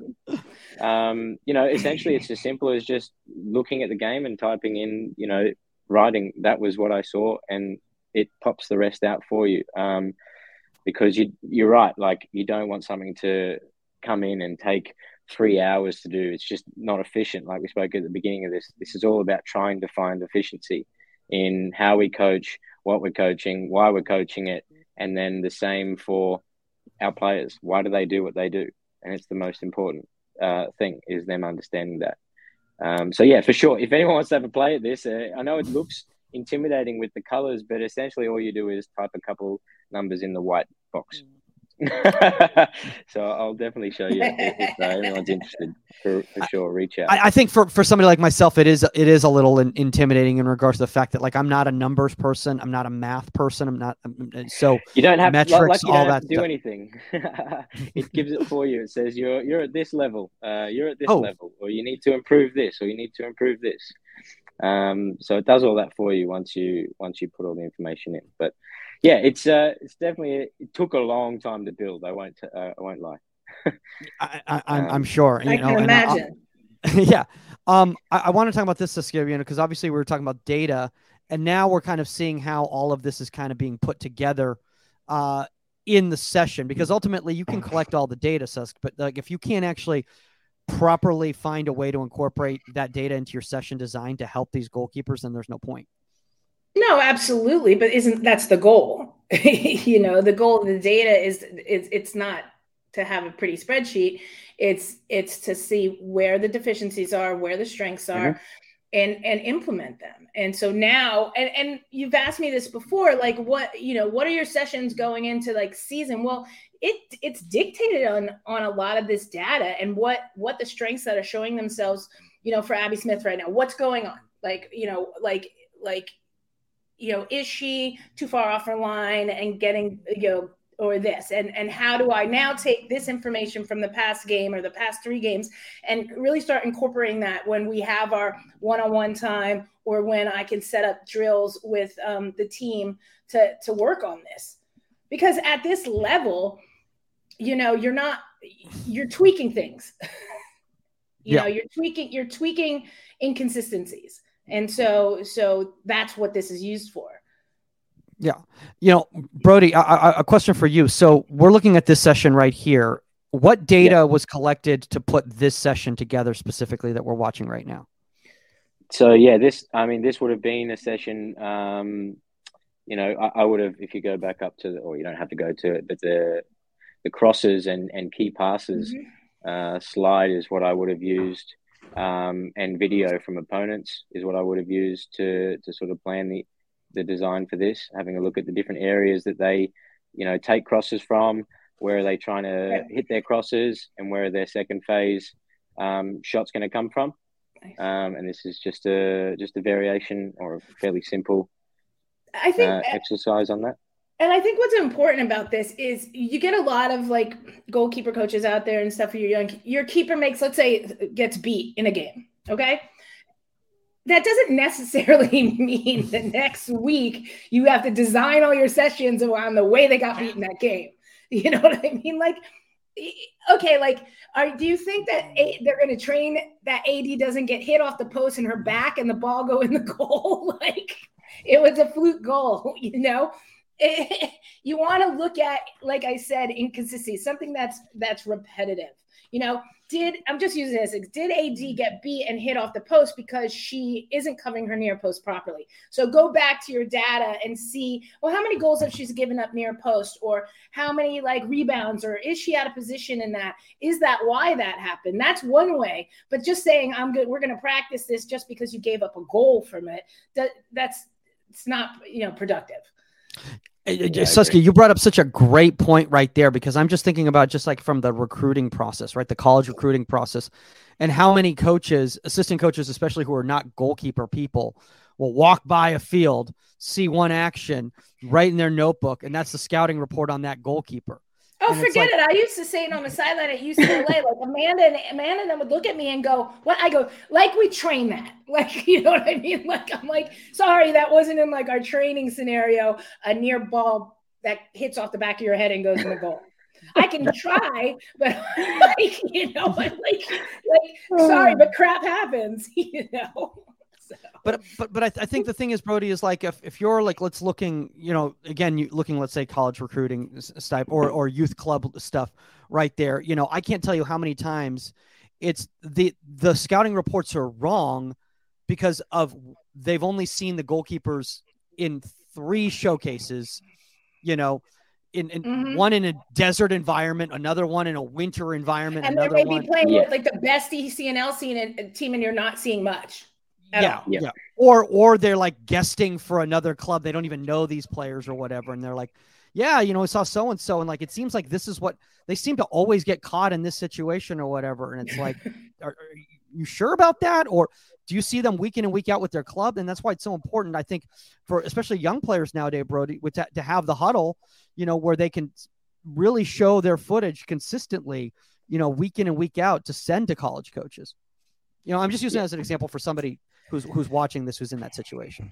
um, you know, essentially it's as simple as just looking at the game and typing in, you know, writing, that was what I saw, and it pops the rest out for you. Um, because you you're right, like you don't want something to come in and take three hours to do. It's just not efficient. Like we spoke at the beginning of this, this is all about trying to find efficiency in how we coach, what we're coaching, why we're coaching it. And then the same for our players. Why do they do what they do? And it's the most important uh, thing, is them understanding that. Um, so yeah, for sure. If anyone wants to have a play at this, uh, I know it looks intimidating with the colors, but essentially all you do is type a couple numbers in the white box. So I'll definitely show you if, if uh, anyone's interested, for, for sure, reach out. I, I think for, for somebody like myself, it is it is a little in, intimidating in regards to the fact that, like, I'm not a numbers person, I'm not a math person, I'm not so you don't have metrics, like you all don't that have to do stuff. anything. It gives it for you. It says you're you're at this level, uh, you're at this Oh. level, or you need to improve this, or you need to improve this. Um, so it does all that for you once you once you put all the information in. But yeah, it's uh, it's definitely, it took a long time to build. I won't uh, I won't lie. I, I, I'm Um, I'm sure. I You know, can and I- imagine. yeah. Um, I, I want to talk about this, Saskia, because obviously we were talking about data, and now we're kind of seeing how all of this is kind of being put together uh, in the session, because ultimately you can collect all the data, Sask, but like if you can't actually properly find a way to incorporate that data into your session design to help these goalkeepers, then there's no point. No, absolutely. But isn't that's the goal? You know, the goal of the data is it's it's not to have a pretty spreadsheet. It's it's to see where the deficiencies are, where the strengths are, Mhm. and and implement them. And so now, and and you've asked me this before, like what, you know, what are your sessions going into like season? Well, it it's dictated on on a lot of this data and what what the strengths that are showing themselves, you know, for Abby Smith right now. What's going on? Like, you know, like like you know, is she too far off her line and getting, you know, or this, and and how do I now take this information from the past game or the past three games and really start incorporating that when we have our one-on-one time, or when I can set up drills with um, the team to to work on this. Because at this level, you know, you're not you're tweaking things. you yeah. know, you're tweaking you're tweaking inconsistencies, and so so that's what this is used for. Yeah. You know, Brody, I, I, a question for you. So we're looking at this session right here. What data yeah. was collected to put this session together specifically that we're watching right now? So, yeah, this, I mean, this would have been a session, um, you know, I, I would have, if you go back up to, the, or you don't have to go to it, but the the crosses and, and key passes mm-hmm. uh, slide is what I would have used, um, and video from opponents is what I would have used to to sort of plan the, the design for this, having a look at the different areas that they, you know, take crosses from, where are they trying to hit their crosses, and where are their second phase um, shots going to come from. Um, and this is just a just a variation or a fairly simple I think uh, exercise on that. And I think what's important about this is you get a lot of like goalkeeper coaches out there and stuff. For your young, your keeper makes, let's say, gets beat in a game. Okay. That doesn't necessarily mean that next week you have to design all your sessions around the way they got beat in that game. You know what I mean? Like, okay, like, are, do you think that a, they're going to train that A D doesn't get hit off the post in her back and the ball go in the goal? Like, it was a fluke goal, you know? It, you want to look at, like I said, inconsistency, something that's that's repetitive. You know, did I'm just using this. Did A D get beat and hit off the post because she isn't covering her near post properly? So go back to your data and see, well, how many goals have she given up near post, or how many like rebounds, or is she out of position in that? Is that why that happened? That's one way. But just saying, I'm good, we're going to practice this just because you gave up a goal from it, that that's it's not, you know, productive. Yeah, Susky, you brought up such a great point right there, because I'm just thinking about just like from the recruiting process, right? The college recruiting process, and how many coaches, assistant coaches, especially who are not goalkeeper people, will walk by a field, see one action, write in their notebook, and that's the scouting report on that goalkeeper. Oh, and forget like, it. I used to say it on the sideline at U C L A. Like Amanda and Amanda and them would look at me and go, what? I go, like, we train that. Like, you know what I mean? Like, I'm like, sorry, that wasn't in like our training scenario, a near ball that hits off the back of your head and goes in the goal. I can try, but like, you know, like, like, sorry, but crap happens, you know? So. But but but I, th- I think the thing is, Brody, is like if, if you're like, let's looking, you know, again, you looking, let's say college recruiting type or or youth club stuff right there. You know, I can't tell you how many times it's the the scouting reports are wrong because of they've only seen the goalkeepers in three showcases. You know, in, in mm-hmm. one in a desert environment, another one in a winter environment, and another they may one be playing yeah. with like the best E C N L scene and team, and you're not seeing much. Yeah, yeah, yeah. Or or they're like guesting for another club. They don't even know these players or whatever. And they're like, yeah, you know, I saw so-and-so. And like, it seems like this is what they seem to always get caught in this situation or whatever. And it's like, are, are you sure about that? Or do you see them week in and week out with their club? And that's why it's so important, I think, for especially young players nowadays, Brody, with that, to have the huddle, you know, where they can really show their footage consistently, you know, week in and week out to send to college coaches. You know, I'm just using yeah. it as an example for somebody who's who's watching this, who's in that situation.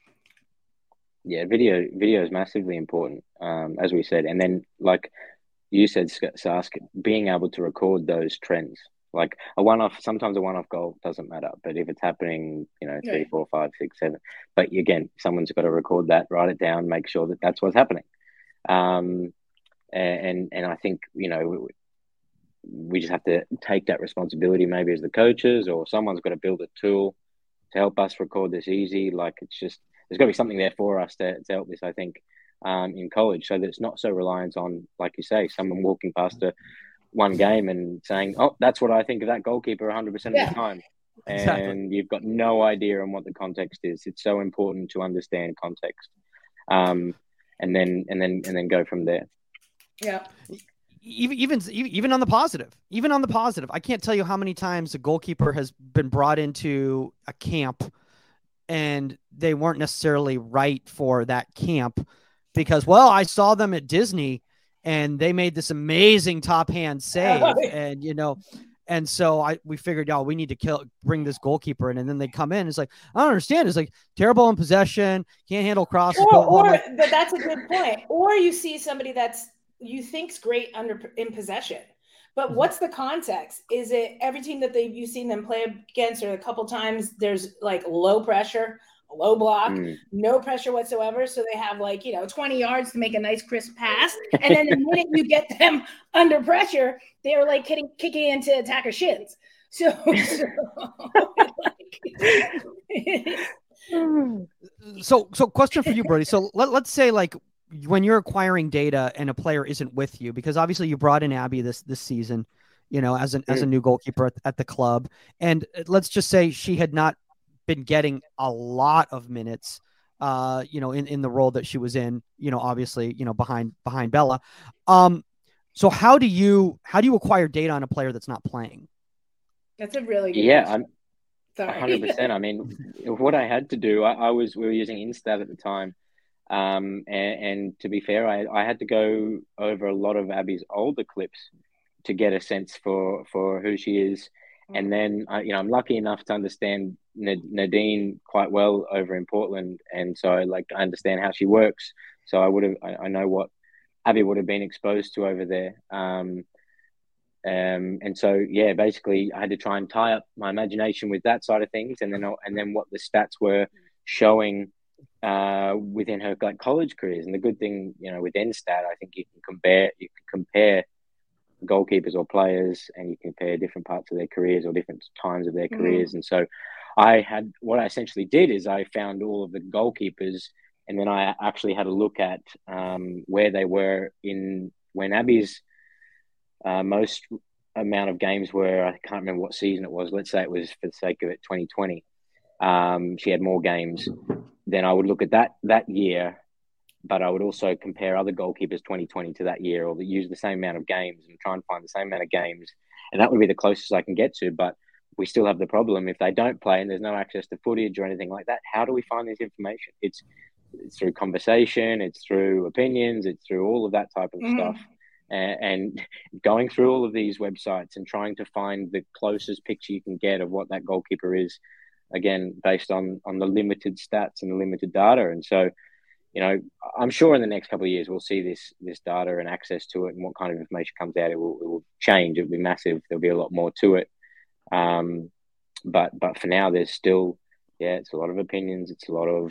Yeah, video video is massively important, um, as we said. And then, like you said, Sask, being able to record those trends. Like a one-off, sometimes a one-off goal doesn't matter. But if it's happening, you know, three, four, five, six, seven. But again, someone's got to record that, write it down, make sure that that's what's happening. Um, and and I think, you know, we just have to take that responsibility, maybe as the coaches, or someone's got to build a tool to help us record this easy. Like, it's just, there's got to be something there for us to, to help this, I think, um, in college, so that it's not so reliant on, like you say, someone walking past a one game and saying, oh, that's what I think of that goalkeeper one hundred percent yeah. of the time. And exactly. You've got no idea on what the context is. It's so important to understand context. Um, and then, and then, and then go from there. Yeah. Even, even, even on the positive, even on the positive, I can't tell you how many times a goalkeeper has been brought into a camp and they weren't necessarily right for that camp because, well, I saw them at Disney and they made this amazing top hand save, and you know. And so I we figured, oh, we need to kill, bring this goalkeeper in. And then they come in. It's like, I don't understand. It's like terrible in possession, can't handle crosses. Or, or like, but that's a good point. Or you see somebody that's you think's great under in possession, but mm-hmm. what's the context? Is it every team that they you've seen them play against, or a couple times there's like low pressure, low block, mm. no pressure whatsoever. So they have like, you know, twenty yards to make a nice crisp pass. And then the minute you get them under pressure, they're like kicking, kicking into attacker shins. So, so, so, so question for you, Brody. So let, let's say like when you're acquiring data and a player isn't with you, because obviously you brought in Abby this, this season, you know, as an, mm. as a new goalkeeper at, at the club. And let's just say she had not been getting a lot of minutes, uh, you know, in, in the role that she was in, you know, obviously, you know, behind, behind Bella. Um, so how do you, how do you acquire data on a player that's not playing? That's a really good yeah, question. I'm one hundred percent. I mean, what I had to do, I, I was, we were using Instat at the time. Um, and, and to be fair, I, I had to go over a lot of Abby's older clips to get a sense for, for who she is. And then, uh, you know, I'm lucky enough to understand Nadine quite well over in Portland. And so, like, I understand how she works. So I would have, I, I know what Abby would have been exposed to over there. Um, um, and so, yeah, basically I had to try and tie up my imagination with that side of things. And then, and then what the stats were showing uh, within her like college careers. And the good thing, you know, with Instat, I think you can compare, you can compare goalkeepers or players, and you compare different parts of their careers or different times of their mm. careers. And so I had, what I essentially did is I found all of the goalkeepers, and then I actually had a look at um, where they were in when Abby's uh, most amount of games were. I can't remember what season it was. Let's say it was, for the sake of it, twenty twenty. Um, she had more games. Then I would look at that that year, but I would also compare other goalkeepers twenty twenty to that year, or that use the same amount of games, and try and find the same amount of games. And that would be the closest I can get to. But we still have the problem. If they don't play and there's no access to footage or anything like that, how do we find this information? It's, it's through conversation, it's through opinions, it's through all of that type of mm. stuff. And, and going through all of these websites and trying to find the closest picture you can get of what that goalkeeper is, again, based on, on the limited stats and the limited data. And so, you know, I'm sure in the next couple of years we'll see this this data and access to it, and what kind of information comes out. It will, it will change. It will be massive. There'll be a lot more to it. Um, but but for now, there's still, yeah, it's a lot of opinions. It's a lot of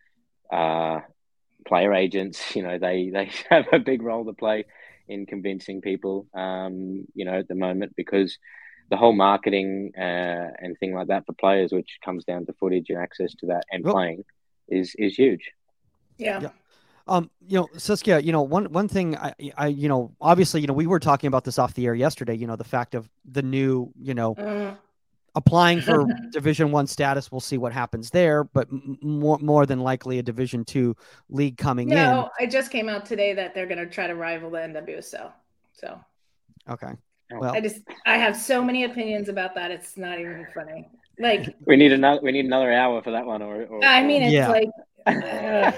uh, player agents. You know, they they have a big role to play in convincing people. Um, you know, at the moment, because the whole marketing uh, and thing like that for players, which comes down to footage and access to that and well, playing, is is huge. Yeah. yeah. Um, you know, Saskia, you know, one, one thing I, I, you know, obviously, you know, we were talking about this off the air yesterday, you know, the fact of the new, you know, uh, applying for Division One status. We'll see what happens there, but m- more, more than likely a Division Two league coming no, in. No, it just came out today that they're going to try to rival the N W S L. So, okay. Well, I just, I have so many opinions about that. It's not even funny. Like we need another, we need another hour for that one. Or, or I mean, it's yeah. like, uh,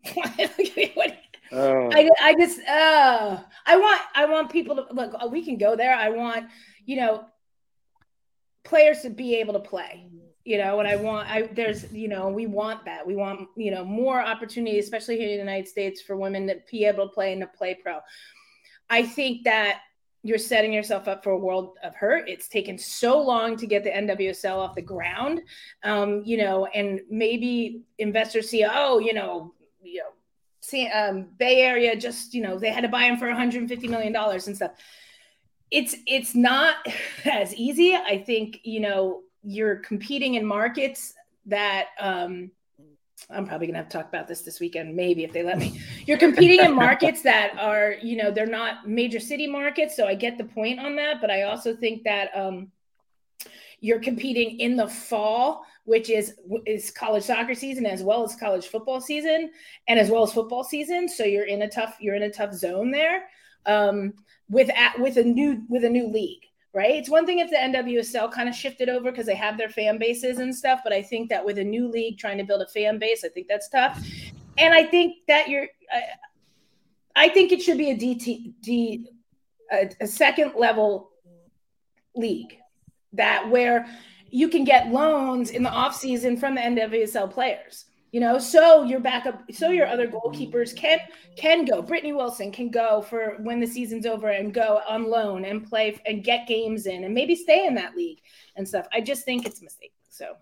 oh. I, I just, uh, I want, I want people to look, we can go there. I want, you know, players to be able to play, you know, and I want, I, there's, you know, we want that. We want, you know, more opportunity, especially here in the United States, for women to be able to play and to play pro. I think that you're setting yourself up for a world of hurt. It's taken so long to get the N W S L off the ground, um, you know, and maybe investors see, oh, you know, you know, see, um, Bay Area just, you know, they had to buy them for one hundred fifty million dollars and stuff. It's it's not as easy. I think, you know, you're competing in markets that um, I'm probably going to have to talk about this this weekend, maybe if they let me. You're competing in markets that are, you know, they're not major city markets. So I get the point on that. But I also think that um, you're competing in the fall, which is is college soccer season as well as college football season and as well as football season. So you're in a tough you're in a tough zone there um, with at, with a new with a new league. Right. It's one thing if the N W S L kind of shifted over because they have their fan bases and stuff. But I think that with a new league trying to build a fan base, I think that's tough. And I think that you're uh, I think it should be a D T D, a, a second level league that where you can get loans in the off season from the N W S L players. You know, so your backup, so your other goalkeepers can can go. Brittany Wilson can go for when the season's over and go on loan and play and get games in and maybe stay in that league and stuff. I just think it's a mistake. So,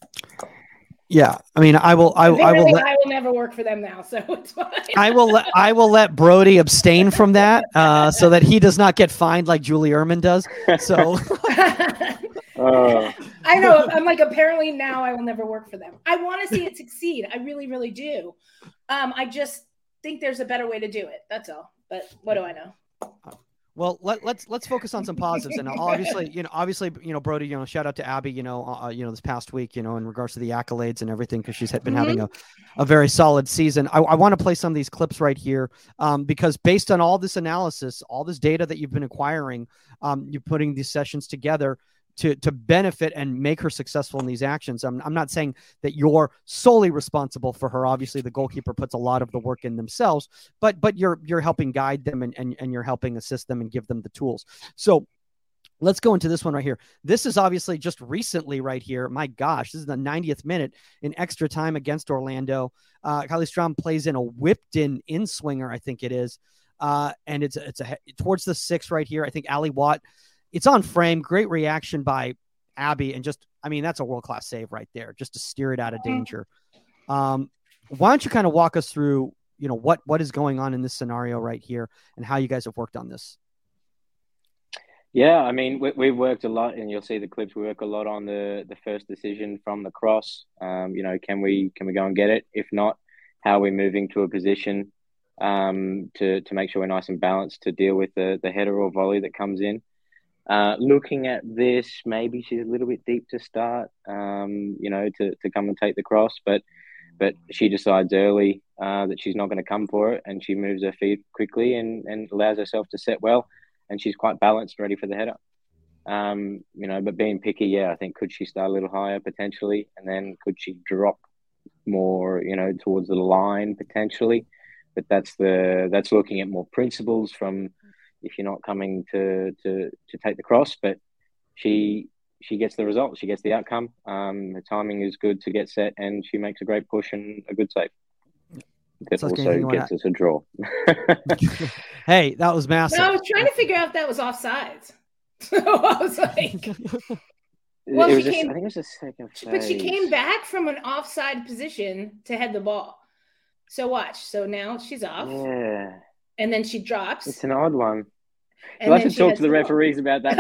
yeah, I mean, I will, I, I will, let, I will never work for them now, so it's fine. I will, let, I will let Brody abstain from that, uh, so that he does not get fined like Julie Ehrman does. So. uh. I know. I'm like, apparently now I will never work for them. I want to see it succeed. I really, really do. Um, I just think there's a better way to do it. That's all. But what do I know? Well, let, let's let's focus on some positives, and obviously, you know, obviously, you know, Brody, you know, shout out to Abby, you know, uh, you know, this past week, you know, in regards to the accolades and everything, because she's been mm-hmm. having a, a very solid season. I, I want to play some of these clips right here, um, because based on all this analysis, all this data that you've been acquiring, um, you're putting these sessions together to to benefit and make her successful in these actions. I'm I'm not saying that you're solely responsible for her. Obviously, the goalkeeper puts a lot of the work in themselves, but but you're you're helping guide them and and, and you're helping assist them and give them the tools. So let's go into this one right here. This is obviously just recently right here. My gosh, this is the ninetieth minute in extra time against Orlando. Uh, Kylie Strom plays in a whipped in in swinger, I think it is. Uh, and it's, it's a, towards the six right here. I think Ali Watt, it's on frame. Great reaction by Abby. And just, I mean, that's a world-class save right there, just to steer it out of danger. Um, why don't you kind of walk us through, you know, what, what is going on in this scenario right here and how you guys have worked on this? Yeah, I mean, we, we've worked a lot, and you'll see the clips. We work a lot on the, the first decision from the cross. Um, you know, can we can we go and get it? If not, how are we moving to a position um, to to make sure we're nice and balanced to deal with the the header or volley that comes in. Uh, looking at this, maybe she's a little bit deep to start. Um, you know, to to come and take the cross, but but she decides early uh, that she's not going to come for it, and she moves her feet quickly and and allows herself to set well. And she's quite balanced, ready for the header. Um, you know, but being picky, yeah, I think could she start a little higher potentially, and then could she drop more, you know, towards the line potentially? But that's the that's looking at more principles from if you're not coming to to to take the cross. But she she gets the result, she gets the outcome. Um, the timing is good to get set, and she makes a great push and a good save. That so also gets us a draw. Hey, that was massive. No, I was trying to figure out if that was offsides. So I was like, well, it she was came, a, I think it was a second phase. But she came back from an offside position to head the ball. So watch. So now she's off. Yeah. And then she drops. It's an odd one. And We'll have to talk to the referees about that.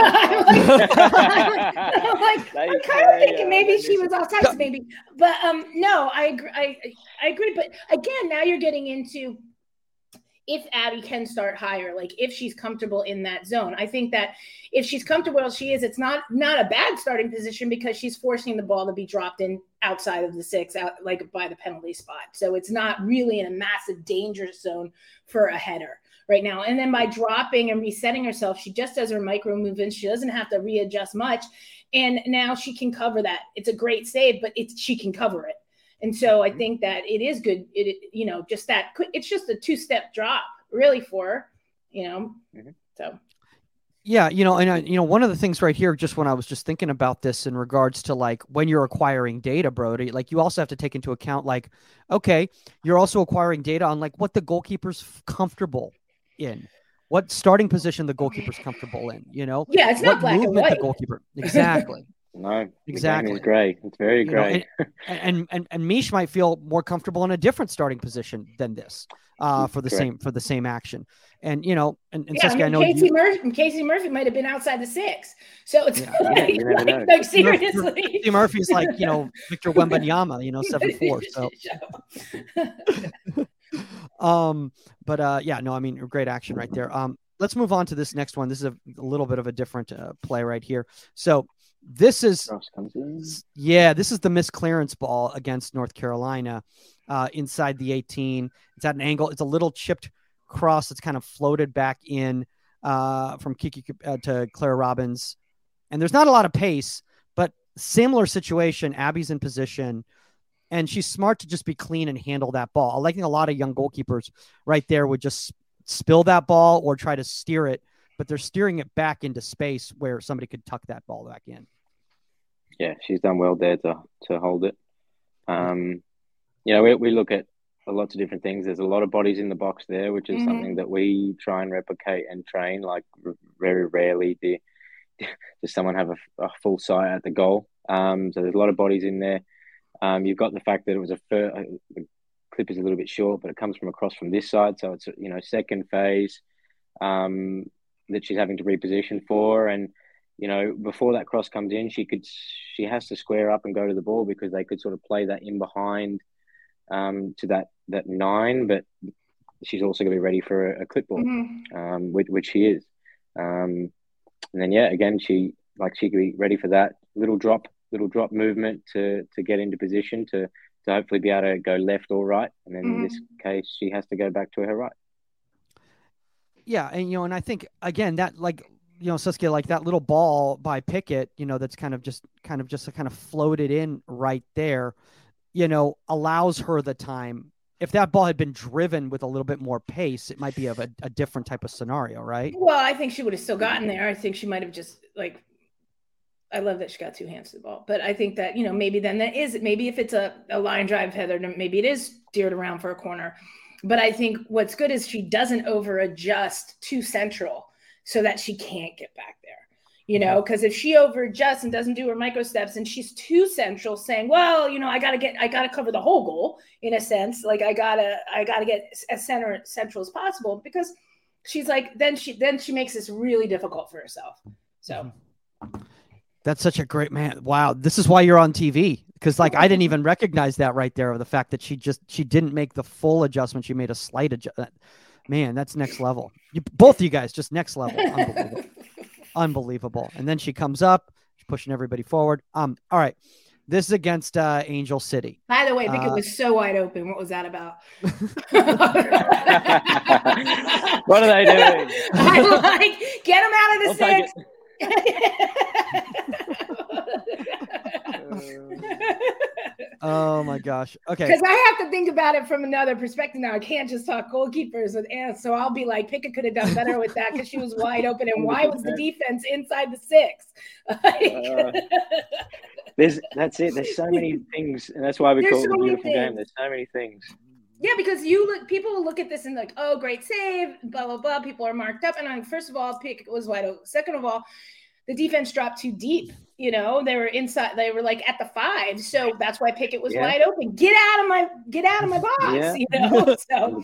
I'm like, I'm kind of thinking maybe she was offside, maybe, but um, no, I agree. I I agree. But again, now you're getting into if Abby can start higher, like if she's comfortable in that zone. I think that if she's comfortable as she is, it's not not a bad starting position because she's forcing the ball to be dropped in outside of the six, out like by the penalty spot. So it's not really in a massive danger zone for a header right now. And then by dropping and resetting herself, she just does her micro movements. She doesn't have to readjust much. And now she can cover that. It's a great save, but it's she can cover it. And so I think that it is good. It, you know, just that it's just a two-step drop really for her, you know, mm-hmm. so. Yeah. You know, and I, you know, one of the things right here, just when I was just thinking about this in regards to like when you're acquiring data, Brody, like you also have to take into account, like, okay, you're also acquiring data on like what the goalkeeper's comfortable in, what starting position the goalkeeper's comfortable in, you know? Yeah. It's not what black and white. The goalkeeper. Exactly. No, exactly. It's gray. It's very gray. You know, and, and and and Mish might feel more comfortable in a different starting position than this, uh, for the Correct. same for the same action. And you know, and, and yeah, Saskia, I, mean, I know Casey you, Murphy, Casey Murphy might have been outside the six, so it's yeah, like, you never like, know. like seriously, Casey Murphy's like you know Victor Wembanyama, you know seven four. So, um, but uh, yeah, no, I mean, great action right there. Um, let's move on to this next one. This is a, a little bit of a different uh, play right here. So. This is, yeah, this is the missed clearance ball against North Carolina uh, inside the eighteen. It's at an angle. It's a little chipped cross that's kind of floated back in uh, from Kiki uh, to Clara Robbins. And there's not a lot of pace, but similar situation. Abby's in position, and she's smart to just be clean and handle that ball. I like a lot of young goalkeepers right there would just spill that ball or try to steer it, but they're steering it back into space where somebody could tuck that ball back in. Yeah, she's done well there to to hold it. Um, you know, we we look at lots of different things. There's a lot of bodies in the box there, which is mm-hmm. something that we try and replicate and train. Like very rarely do does someone have a, a full sight at the goal. Um, so there's a lot of bodies in there. Um, you've got the fact that it was a fir- the clip is a little bit short, but it comes from across from this side, so it's you know second phase um, that she's having to reposition for, and you know before that cross comes in, she could she has to square up and go to the ball because they could sort of play that in behind um, to that that nine, but she's also going to be ready for a, a clipboard, mm-hmm. um, which, which she is, um, and then yeah, again she like she could be ready for that little drop. little drop movement to to get into position to to hopefully be able to go left or right, and then mm-hmm. in this case she has to go back to her right. Yeah, and you know, and I think again that like you know Saskia, like that little ball by Pickett, you know, that's kind of just kind of just kind of floated in right there, you know, allows her the time. If that ball had been driven with a little bit more pace, it might be of a, a different type of scenario, right? Well, I think she would have still gotten there. I think she might have just like. I love that she got two hands to the ball, but I think that, you know, maybe then that is, maybe if it's a, a line drive, Heather, maybe it is steered around for a corner. But I think what's good is she doesn't over adjust too central so that she can't get back there, you know, because if she over adjusts and doesn't do her micro steps and she's too central saying, well, you know, I got to get, I got to cover the whole goal in a sense, like I gotta, I gotta get as center central as possible, because she's like, then she, then she makes this really difficult for herself. So. That's such a great man. Wow. This is why you're on T V. Because like, I didn't even recognize that right there. The fact that she just, she didn't make the full adjustment. She made a slight adjustment. Man, that's next level. You, both of you guys, just next level. Unbelievable. Unbelievable. And then she comes up, she's pushing everybody forward. Um, all right. This is against uh, Angel City. By the way, Pickett uh, was so wide open. What was that about? What are they doing? I'm like, get him out of the six. Oh my gosh. Okay. Because I have to think about it from another perspective now. I can't just talk goalkeepers with ants. So I'll be like, Pickett could have done better with that because she was wide open. And why was the defense inside the six? uh, there's that's it. There's so many things, and that's why we There's call so it a beautiful things. game. There's so many things. Yeah, because you look, people will look at this and like, oh, great save, blah blah blah. People are marked up, and I'm first of all, Pickett was wide open. Second of all, the defense dropped too deep. You know, they were inside. They were like at the five, so that's why Pickett was yeah. wide open. Get out of my, get out of my box. Yeah. You know, so.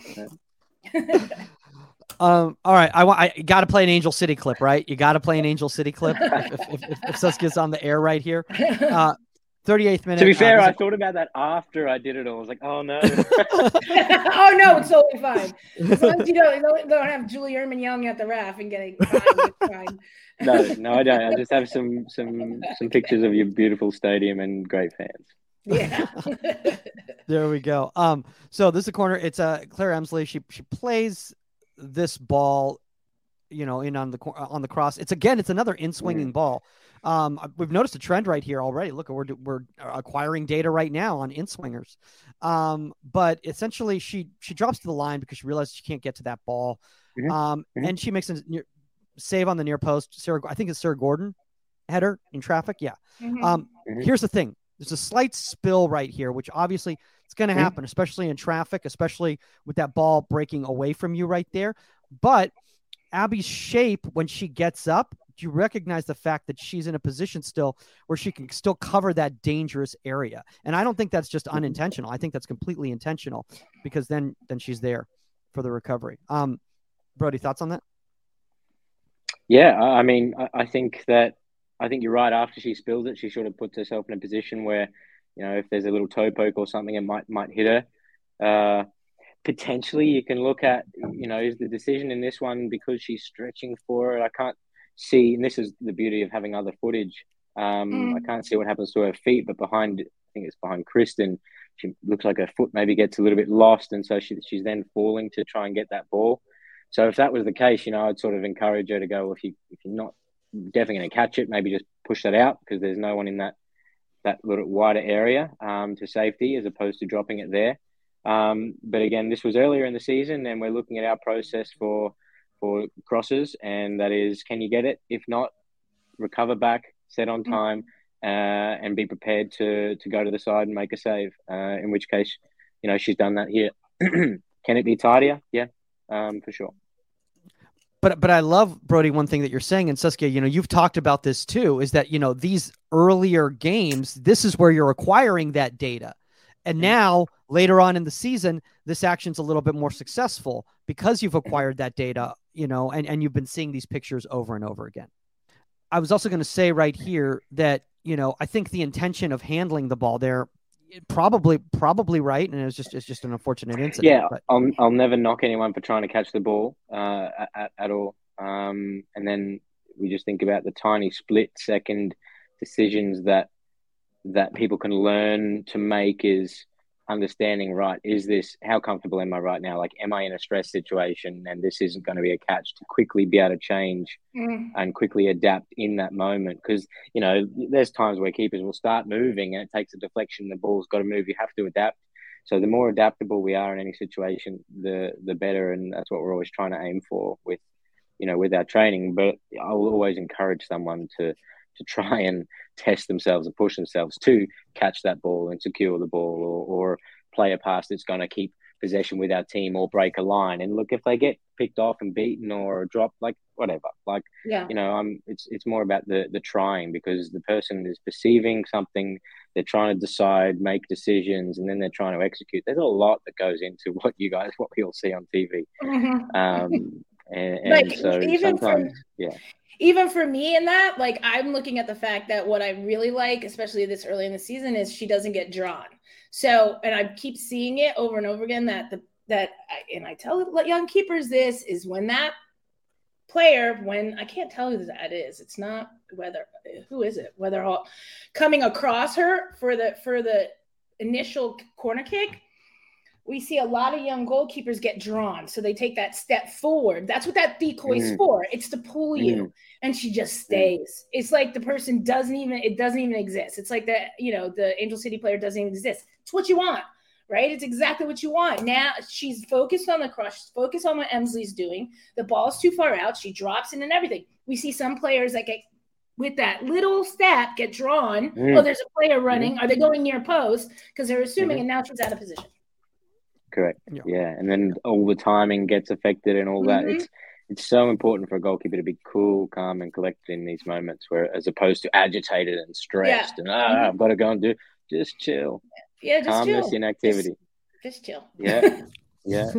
um. All right, I want. I got to play an Angel City clip, right? You got to play an Angel City clip if, if, if, if Saskia's on the air right here. Uh, thirty-eighth minute. To be fair, uh, I a- thought about that after I did it all. I was like, oh no. Oh no, it's totally fine. As long as you don't, don't, don't have Julie Ehrman yelling at the ref and getting fine, it's fine. No, no, I don't. I just have some some some pictures of your beautiful stadium and great fans. Yeah. There we go. Um, so this is a corner. It's uh, Claire Emsley. She she plays this ball, you know, in on the on the cross. It's again, it's another in swinging mm. ball. Um, we've noticed a trend right here already. Look, we're we're acquiring data right now on in swingers. Um, but essentially, she she drops to the line because she realizes she can't get to that ball. Mm-hmm. Um, mm-hmm. and she makes a near, save on the near post. Sarah, I think it's Sarah Gordon header in traffic. Yeah. Mm-hmm. Um, mm-hmm. Here's the thing. There's a slight spill right here, which obviously it's going to mm-hmm. happen, especially in traffic, especially with that ball breaking away from you right there. But Abby's shape, when she gets up, you recognize the fact that she's in a position still where she can still cover that dangerous area. And I don't think that's just unintentional. I think that's completely intentional, because then, then she's there for the recovery. Um, Brody, thoughts on that? Yeah, I mean, I think that I think you're right. After she spills it, she sort of puts herself in a position where, you know, if there's a little toe poke or something, it might might hit her. Uh, potentially, you can look at, you know, is the decision in this one because she's stretching for it? I can't see, and this is the beauty of having other footage. Um, mm. I can't see what happens to her feet, but behind, I think it's behind Kristen, she looks like her foot maybe gets a little bit lost, and so she, she's then falling to try and get that ball. So if that was the case, you know, I'd sort of encourage her to go, well, if you if you're not definitely going to catch it, maybe just push that out, because there's no one in that that little wider area um, to safety, as opposed to dropping it there. Um, but again, this was earlier in the season, and we're looking at our process for for crosses, and that is, can you get it? If not, recover back, set on time, uh, and be prepared to to go to the side and make a save. Uh, in which case, you know, she's done that here. Can it be tidier? Yeah, um, for sure. But but I love, Brody, one thing that you're saying, and Saskia, you know, you've talked about this too, is that, you know, these earlier games, this is where you're acquiring that data. And now later on in the season, this action's a little bit more successful because you've acquired that data, you know, and, and you've been seeing these pictures over and over again. I was also going to say right here that, you know, I think the intention of handling the ball there, probably, probably right. And it's just, it's just an unfortunate incident. Yeah. But. I'll, I'll never knock anyone for trying to catch the ball uh, at, at all. Um, and then we just think about the tiny split second decisions that, that people can learn to make is understanding, right, is this, how comfortable am I right now? Like, am I in a stress situation and this isn't going to be a catch, to quickly be able to change mm. and quickly adapt in that moment. Because, you know, there's times where keepers will start moving and it takes a deflection, the ball's got to move, you have to adapt. So the more adaptable we are in any situation, the the better. And that's what we're always trying to aim for with, you know, with our training. But I will always encourage someone to to try and test themselves and push themselves to catch that ball and secure the ball, or, or play a pass that's going to keep possession with our team, or break a line. And look, if they get picked off and beaten or dropped, like whatever, like, yeah. you know, I'm, it's, it's more about the, the trying, because the person is perceiving something, they're trying to decide, make decisions, and then they're trying to execute. There's a lot that goes into what you guys, what we all see on T V. Mm-hmm. Um, and, and like, so even sometimes, for, yeah. Even for me in that, like, I'm looking at the fact that what I really like, especially this early in the season, is she doesn't get drawn. So, and I keep seeing it over and over again that the, that, and I tell young keepers this is when that player, when I can't tell who that is, it's not whether, who is it? Whether all coming across her for the, for the initial corner kick, we see a lot of young goalkeepers get drawn. So they take that step forward. That's what that decoy's mm. for. It's to pull mm. you. And she just stays. Mm. It's like the person doesn't even, it doesn't even exist. It's like the, you know, the Angel City player doesn't even exist. It's what you want, right? It's exactly what you want. Now she's focused on the crush, focused on what Emsley's doing. The ball's too far out. She drops in and everything. We see some players that get, with that little step, get drawn. Mm. Oh, there's a player running. Mm. Are they going near post? Because they're assuming, mm-hmm. and now she's out of position. Correct. Yeah. yeah. And then all the timing gets affected and all that. Mm-hmm. It's it's so important for a goalkeeper to be cool, calm, and collected in these moments, where as opposed to agitated and stressed yeah. and ah, mm-hmm. I've got to go and do. Just chill. Yeah, just calmness chill. in activity. Just, just chill. Yeah. Yeah.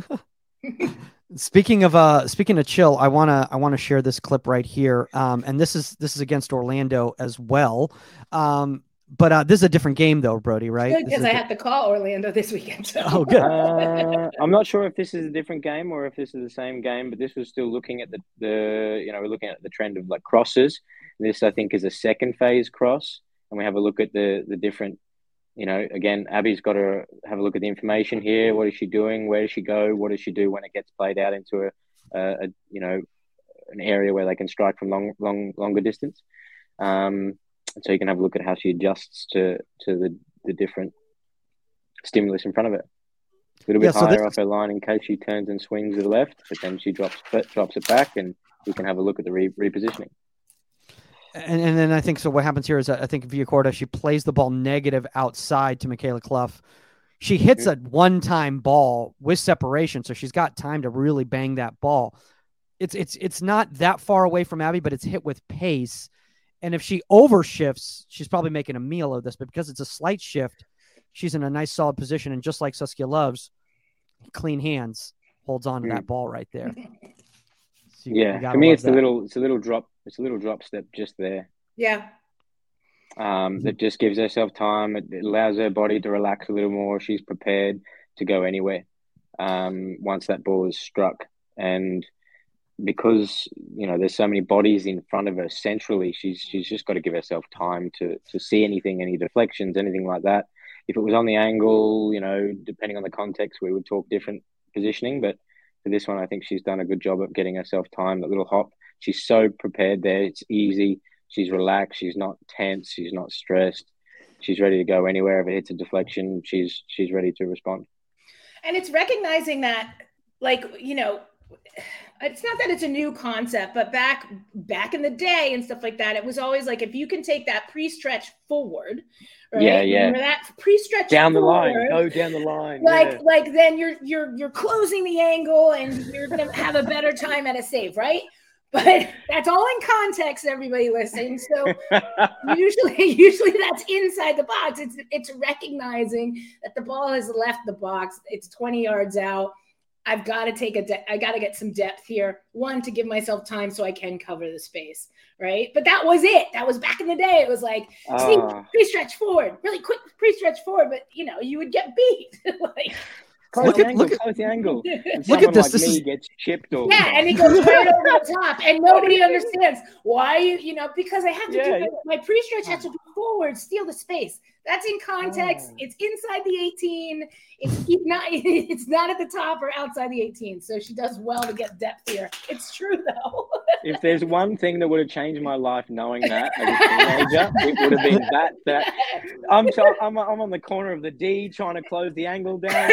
Speaking of uh, speaking of chill, I wanna I wanna share this clip right here. Um, and this is this is against Orlando as well. Um. But uh, this is a different game, though, Brody, right? Because I the... had to call Orlando this weekend. So. Oh, good. uh, I'm not sure if this is a different game or if this is the same game, but this was still looking at the, the you know, we're looking at the trend of like crosses. This, I think, is a second phase cross. And we have a look at the the different, you know, again, Abby's got to have a look at the information here. What is she doing? Where does she go? What does she do when it gets played out into a, a, a you know, an area where they can strike from long, long, longer distance? Um, So you can have a look at how she adjusts to, to the, the different stimulus in front of her. A little bit yeah, so higher off her line in case she turns and swings to the left, but then she drops drops it back, and you can have a look at the re- repositioning. And and then I think so. What happens here is that I think Villacorta, she plays the ball negative outside to Michaela Clough. She hits mm-hmm. a one-time ball with separation, so she's got time to really bang that ball. It's it's it's not that far away from Abby, but it's hit with pace. And if she overshifts, she's probably making a meal of this. But because it's a slight shift, she's in a nice, solid position. And just like Saskia Loves, clean hands, holds on to mm. that ball right there. So you, yeah, you for me, it's that. a little, it's a little drop, it's a little drop step just there. Yeah. Um, that just gives herself time. It, it allows her body to relax a little more. She's prepared to go anywhere um, once that ball is struck. And because, you know, there's so many bodies in front of her centrally, she's she's just got to give herself time to to see anything, any deflections, anything like that. If it was on the angle, you know, depending on the context, we would talk different positioning. But for this one, I think she's done a good job of getting herself time, that little hop. She's so prepared there. It's easy. She's relaxed. She's not tense. She's not stressed. She's ready to go anywhere. If it hits a deflection, she's she's ready to respond. And it's recognizing that, like, you know, it's not that it's a new concept, but back back in the day and stuff like that, it was always like, if you can take that pre-stretch forward, right? Yeah, yeah. Remember that pre-stretch down forward, the line, go down the line. Like, yeah. like then you're you're you're closing the angle and you're gonna have a better time at a save, right? But that's all in context, everybody listening. So usually, usually that's inside the box. It's it's recognizing that the ball has left the box. It's twenty yards out. I've got to take a, de- I got to get some depth here. One, to give myself time so I can cover the space, right? But that was it. That was back in the day. It was like, uh, see, pre-stretch forward, really quick pre-stretch forward, but you know, you would get beat. Like, close look the at angle, look at close the angle. look at this. Like this me is gets chipped or yeah, and it goes right over the top, and nobody understands why you, you know, because I have to Yeah, do my, my pre-stretch has to be forward, steal the space. That's in context. Oh. It's inside the eighteen. It's not. It's not at the top or outside the eighteen. So she does well to get depth here. It's true though. If there's one thing that would have changed my life, knowing that as a teenager, it would have been that. That I'm so, I'm I'm on the corner of the D trying to close the angle down.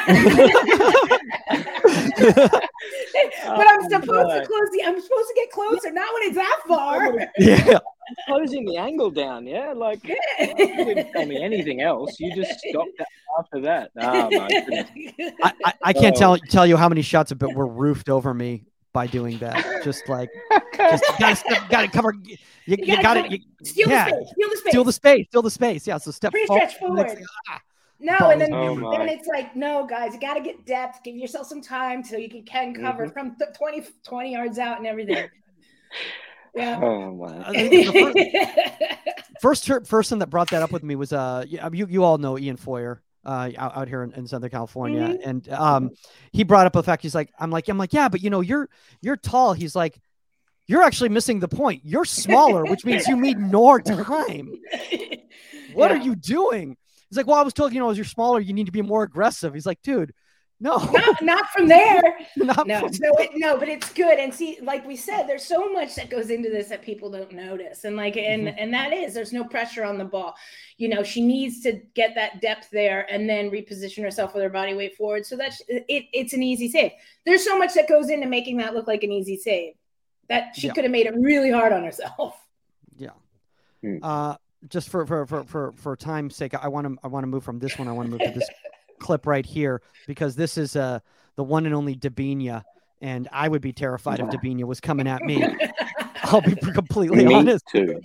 But I'm supposed oh, to close the. I'm supposed to get closer, not when it's that far. Yeah. Closing the angle down, yeah, like you didn't tell me anything else. You just stopped that after that. Oh, my goodness. I, I, I can't oh. tell tell you how many shots have been were roofed over me by doing that. Just like, just gotta gotta cover. You, you, you got it. Steal yeah. the space. Steal the space. Steal the space. Steal the space. Yeah. So step Pre-stretch forward. forward. Ah, no, and then, oh then it's like, no, guys, you got to get depth. Give yourself some time so you can, can cover mm-hmm. from th- twenty, twenty yards out and everything. Yeah. Oh my. first, first person that brought that up with me was uh you you all know Ian Foyer uh out, out here in, in Southern California, mm-hmm. and um he brought up the fact he's like I'm like I'm like yeah, but you know you're you're tall. He's like, you're actually missing the point. You're smaller, which means you need more time. What yeah. are you doing? He's like, well, I was told, you know, as you're smaller, you need to be more aggressive. He's like, dude, no, not, not from there. not no, from so it, no, but it's good. And see, like we said, there's so much that goes into this that people don't notice. And like, and, mm-hmm. and that is, there's no pressure on the ball. You know, she needs to get that depth there and then reposition herself with her body weight forward. So that's it. It's an easy save. There's so much that goes into making that look like an easy save that she yeah. could have made it really hard on herself. Yeah. Mm. Uh, just for, for, for, for, for time's sake, I want to, I want to move from this one. I want to move to this clip right here, because this is uh, the one and only Debinha, and I would be terrified if Debinha was coming at me. I'll be completely me honest. Too.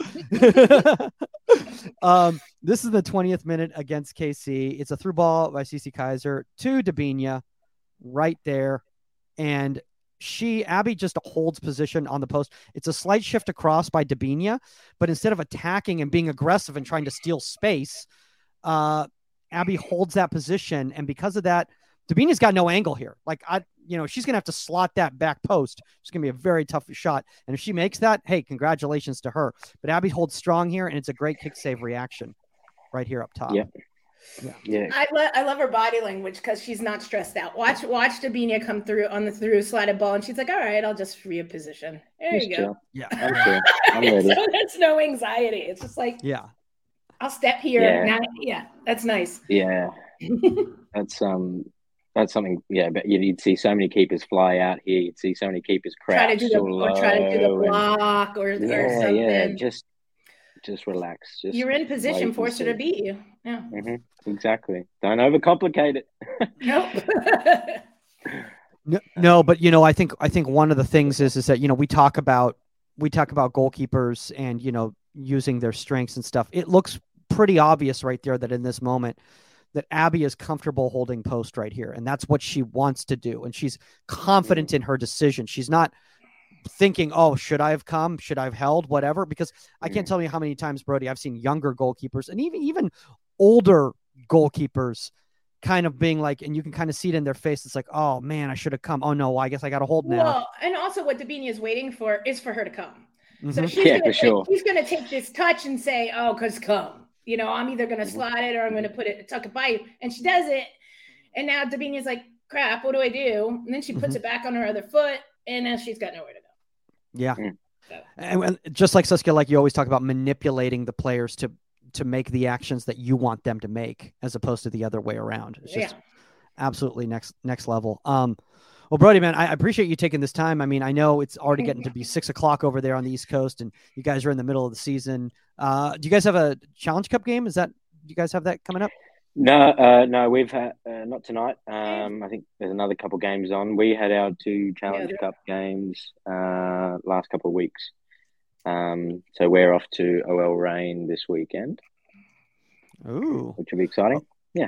um, this is the twentieth minute against K C. It's a through ball by Cece Kaiser to Debinha right there. And she, Abby just holds position on the post. It's a slight shift across by Debinha, but instead of attacking and being aggressive and trying to steal space, uh, Abby holds that position. And because of that, Debinha's got no angle here. Like, I, you know, she's going to have to slot that back post. It's going to be a very tough shot. And if she makes that, hey, congratulations to her. But Abby holds strong here, and it's a great kick save reaction right here up top. Yeah. Yeah. yeah. I, lo- I love her body language because she's not stressed out. Watch watch Debinha come through on the through slided ball, and she's like, all right, I'll just reposition. There Just you chill. go. Yeah. I'm sure. I'm ready. So that's no anxiety. It's just like, Yeah. I'll step here. Yeah. Now, yeah, that's nice. Yeah. That's um that's something, yeah, but you'd, you'd see so many keepers fly out here. You'd see so many keepers crouch Try to do the, or or try to do the block or, and, or yeah, something. yeah, just just relax. Just You're in position, force her to beat you. Yeah. Mm-hmm. Exactly. Don't overcomplicate it. Nope. no, no, but you know, I think I think one of the things is is that, you know, we talk about we talk about goalkeepers and, you know, using their strengths and stuff. It looks pretty obvious right there that in this moment that Abby is comfortable holding post right here, and that's what she wants to do, and she's confident mm-hmm. in her decision. She's not thinking, oh, should I have come? Should I have held? Whatever. Because I can't tell you how many times, Brody, I've seen younger goalkeepers and even even older goalkeepers kind of being like, and you can kind of see it in their face. It's like, oh man, I should have come. Oh no, I guess I got to hold now. Well, and also what Debinha is waiting for is for her to come. Mm-hmm. So she's yeah, gonna for sure. take, she's going to take this touch and say, oh, cause come. You know, I'm either going to mm-hmm. slide it or I'm going to put it, tuck it by you. And she does it. And now Debinha's like, crap, what do I do? And then she puts mm-hmm. it back on her other foot, and now she's got nowhere to go. Yeah. Mm. So. And, and just like Saskia, like you always talk about manipulating the players to to make the actions that you want them to make, as opposed to the other way around. It's just yeah. absolutely next next level. Um, well, Brody, man, I appreciate you taking this time. I mean, I know it's already getting to be six o'clock over there on the East Coast, and you guys are in the middle of the season. Uh, do you guys have a Challenge Cup game? Is that do you guys have that coming up? No, uh, no, we've had uh, not tonight. Um, I think there's another couple games on. We had our two Challenge yeah, Cup games uh, last couple of weeks. Um, so we're off to O L Reign this weekend. Ooh, which will be exciting. Yeah.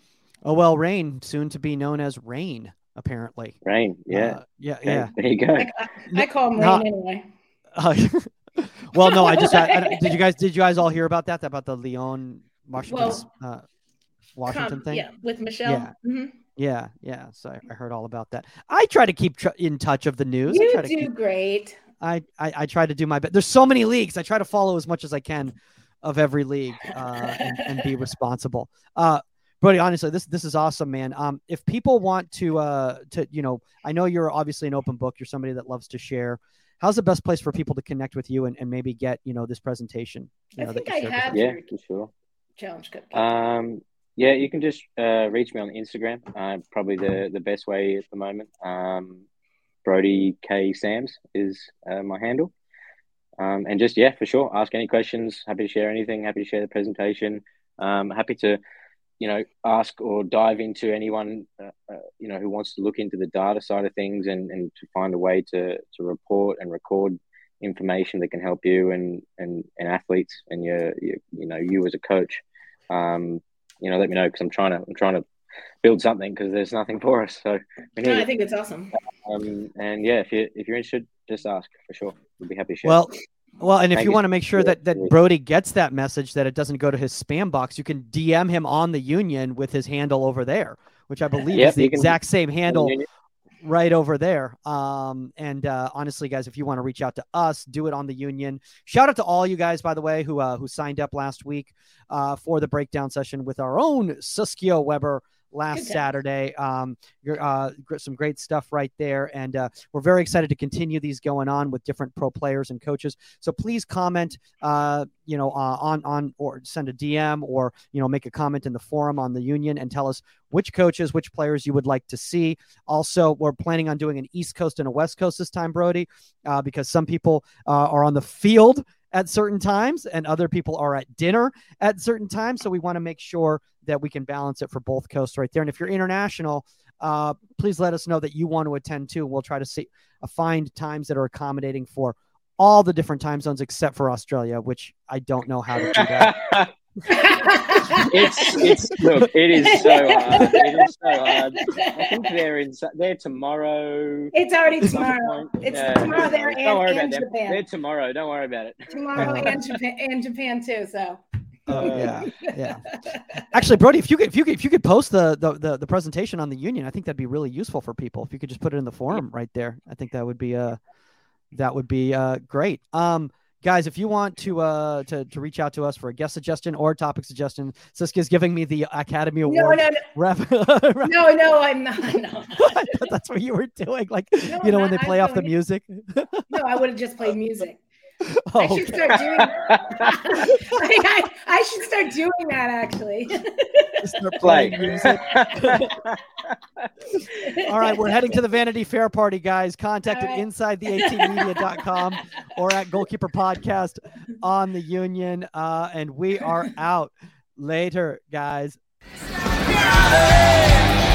O L Reign, soon to be known as Rain, apparently. Rain, yeah, uh, yeah, okay. yeah. There you go. I, I, I call him Rain no, anyway. Uh, well, no, I just I, did. You guys did you guys all hear about that? About the Lyon Washington well, uh, Washington com, thing? Yeah, with Michelle. Yeah. Mm-hmm. Yeah, yeah. So I, I heard all about that. I try to keep tr- in touch of the news. You I try to do keep, great. I, I I try to do my best. There's so many leagues. I try to follow as much as I can of every league uh, and, and be responsible. Uh, Brody, honestly, this this is awesome, man. Um, if people want to uh to you know, I know you're obviously an open book. You're somebody that loves to share. How's the best place for people to connect with you and, and maybe get you know this presentation? You I know, think that I have yeah, for sure. Challenge Cup. Um, yeah, you can just uh, reach me on Instagram. Uh, probably the the best way at the moment. Um, Brody K Sams is uh, my handle. Um, and just, yeah, for sure, ask any questions. Happy to share anything. Happy to share the presentation. Um, happy to, you know, ask or dive into anyone, uh, uh, you know, who wants to look into the data side of things and, and to find a way to, to report and record information that can help you and, and, and athletes and your, your, you know, you as a coach. Um, you know, let me know because I'm trying to, I'm trying to build something because there's nothing for us. So we need no, I it. think it's awesome. Um, and yeah, if you if you're interested, just ask for sure. We'll be happy to share. Well, well, and if Thank you you. want to make sure that that Brody gets that message, that it doesn't go to his spam box, you can D M him on the Union with his handle over there, which I believe Yep, is the you can- exact same handle right over there. Um, and uh, honestly, guys, if you want to reach out to us, do it on the Union. Shout out to all you guys, by the way, who uh, who signed up last week uh, for the breakdown session with our own Saskia Weber last Saturday. Um, you're, uh, some great stuff right there. And uh, we're very excited to continue these going on with different pro players and coaches. So please comment, uh, you know, uh, on, on, or send a D M or, you know, make a comment in the forum on the Union and tell us which coaches, which players you would like to see. Also, we're planning on doing an East Coast and a West Coast this time, Brody, uh, because some people uh, are on the field at certain times and other people are at dinner at certain times. So we want to make sure that we can balance it for both coasts right there. And if you're international, uh, please let us know that you want to attend too. We'll try to see uh, find times that are accommodating for all the different time zones except for Australia, which I don't know how to do that. it's it's look, it is so hard. It is so hard. I think they're in they're tomorrow. It's already tomorrow. It's yeah, tomorrow there and, don't worry and about Japan. Them. They're tomorrow. Don't worry about it. Tomorrow and Japan and Japan too. So. Oh yeah, yeah. Actually, Brody, if you could, if you could, if you could post the, the the the presentation on the Union, I think that'd be really useful for people. If you could just put it in the forum right there, I think that would be uh that would be uh great. Um, guys, if you want to uh to to reach out to us for a guest suggestion or topic suggestion, Saskia's giving me the Academy Award. No, no, no. Rep- no, no, I'm not. No. That's what you were doing, like no, you know not, when they play I'm off the music. No, I would have just played music. Oh, I should okay. start doing I, I, I should start doing that actually. Start playing music. All right, we're heading to the Vanity Fair party, guys. Contact at right. inside the eighteen media dot com or at Goalkeeper Podcast on the Union. Uh, and we are out later, guys.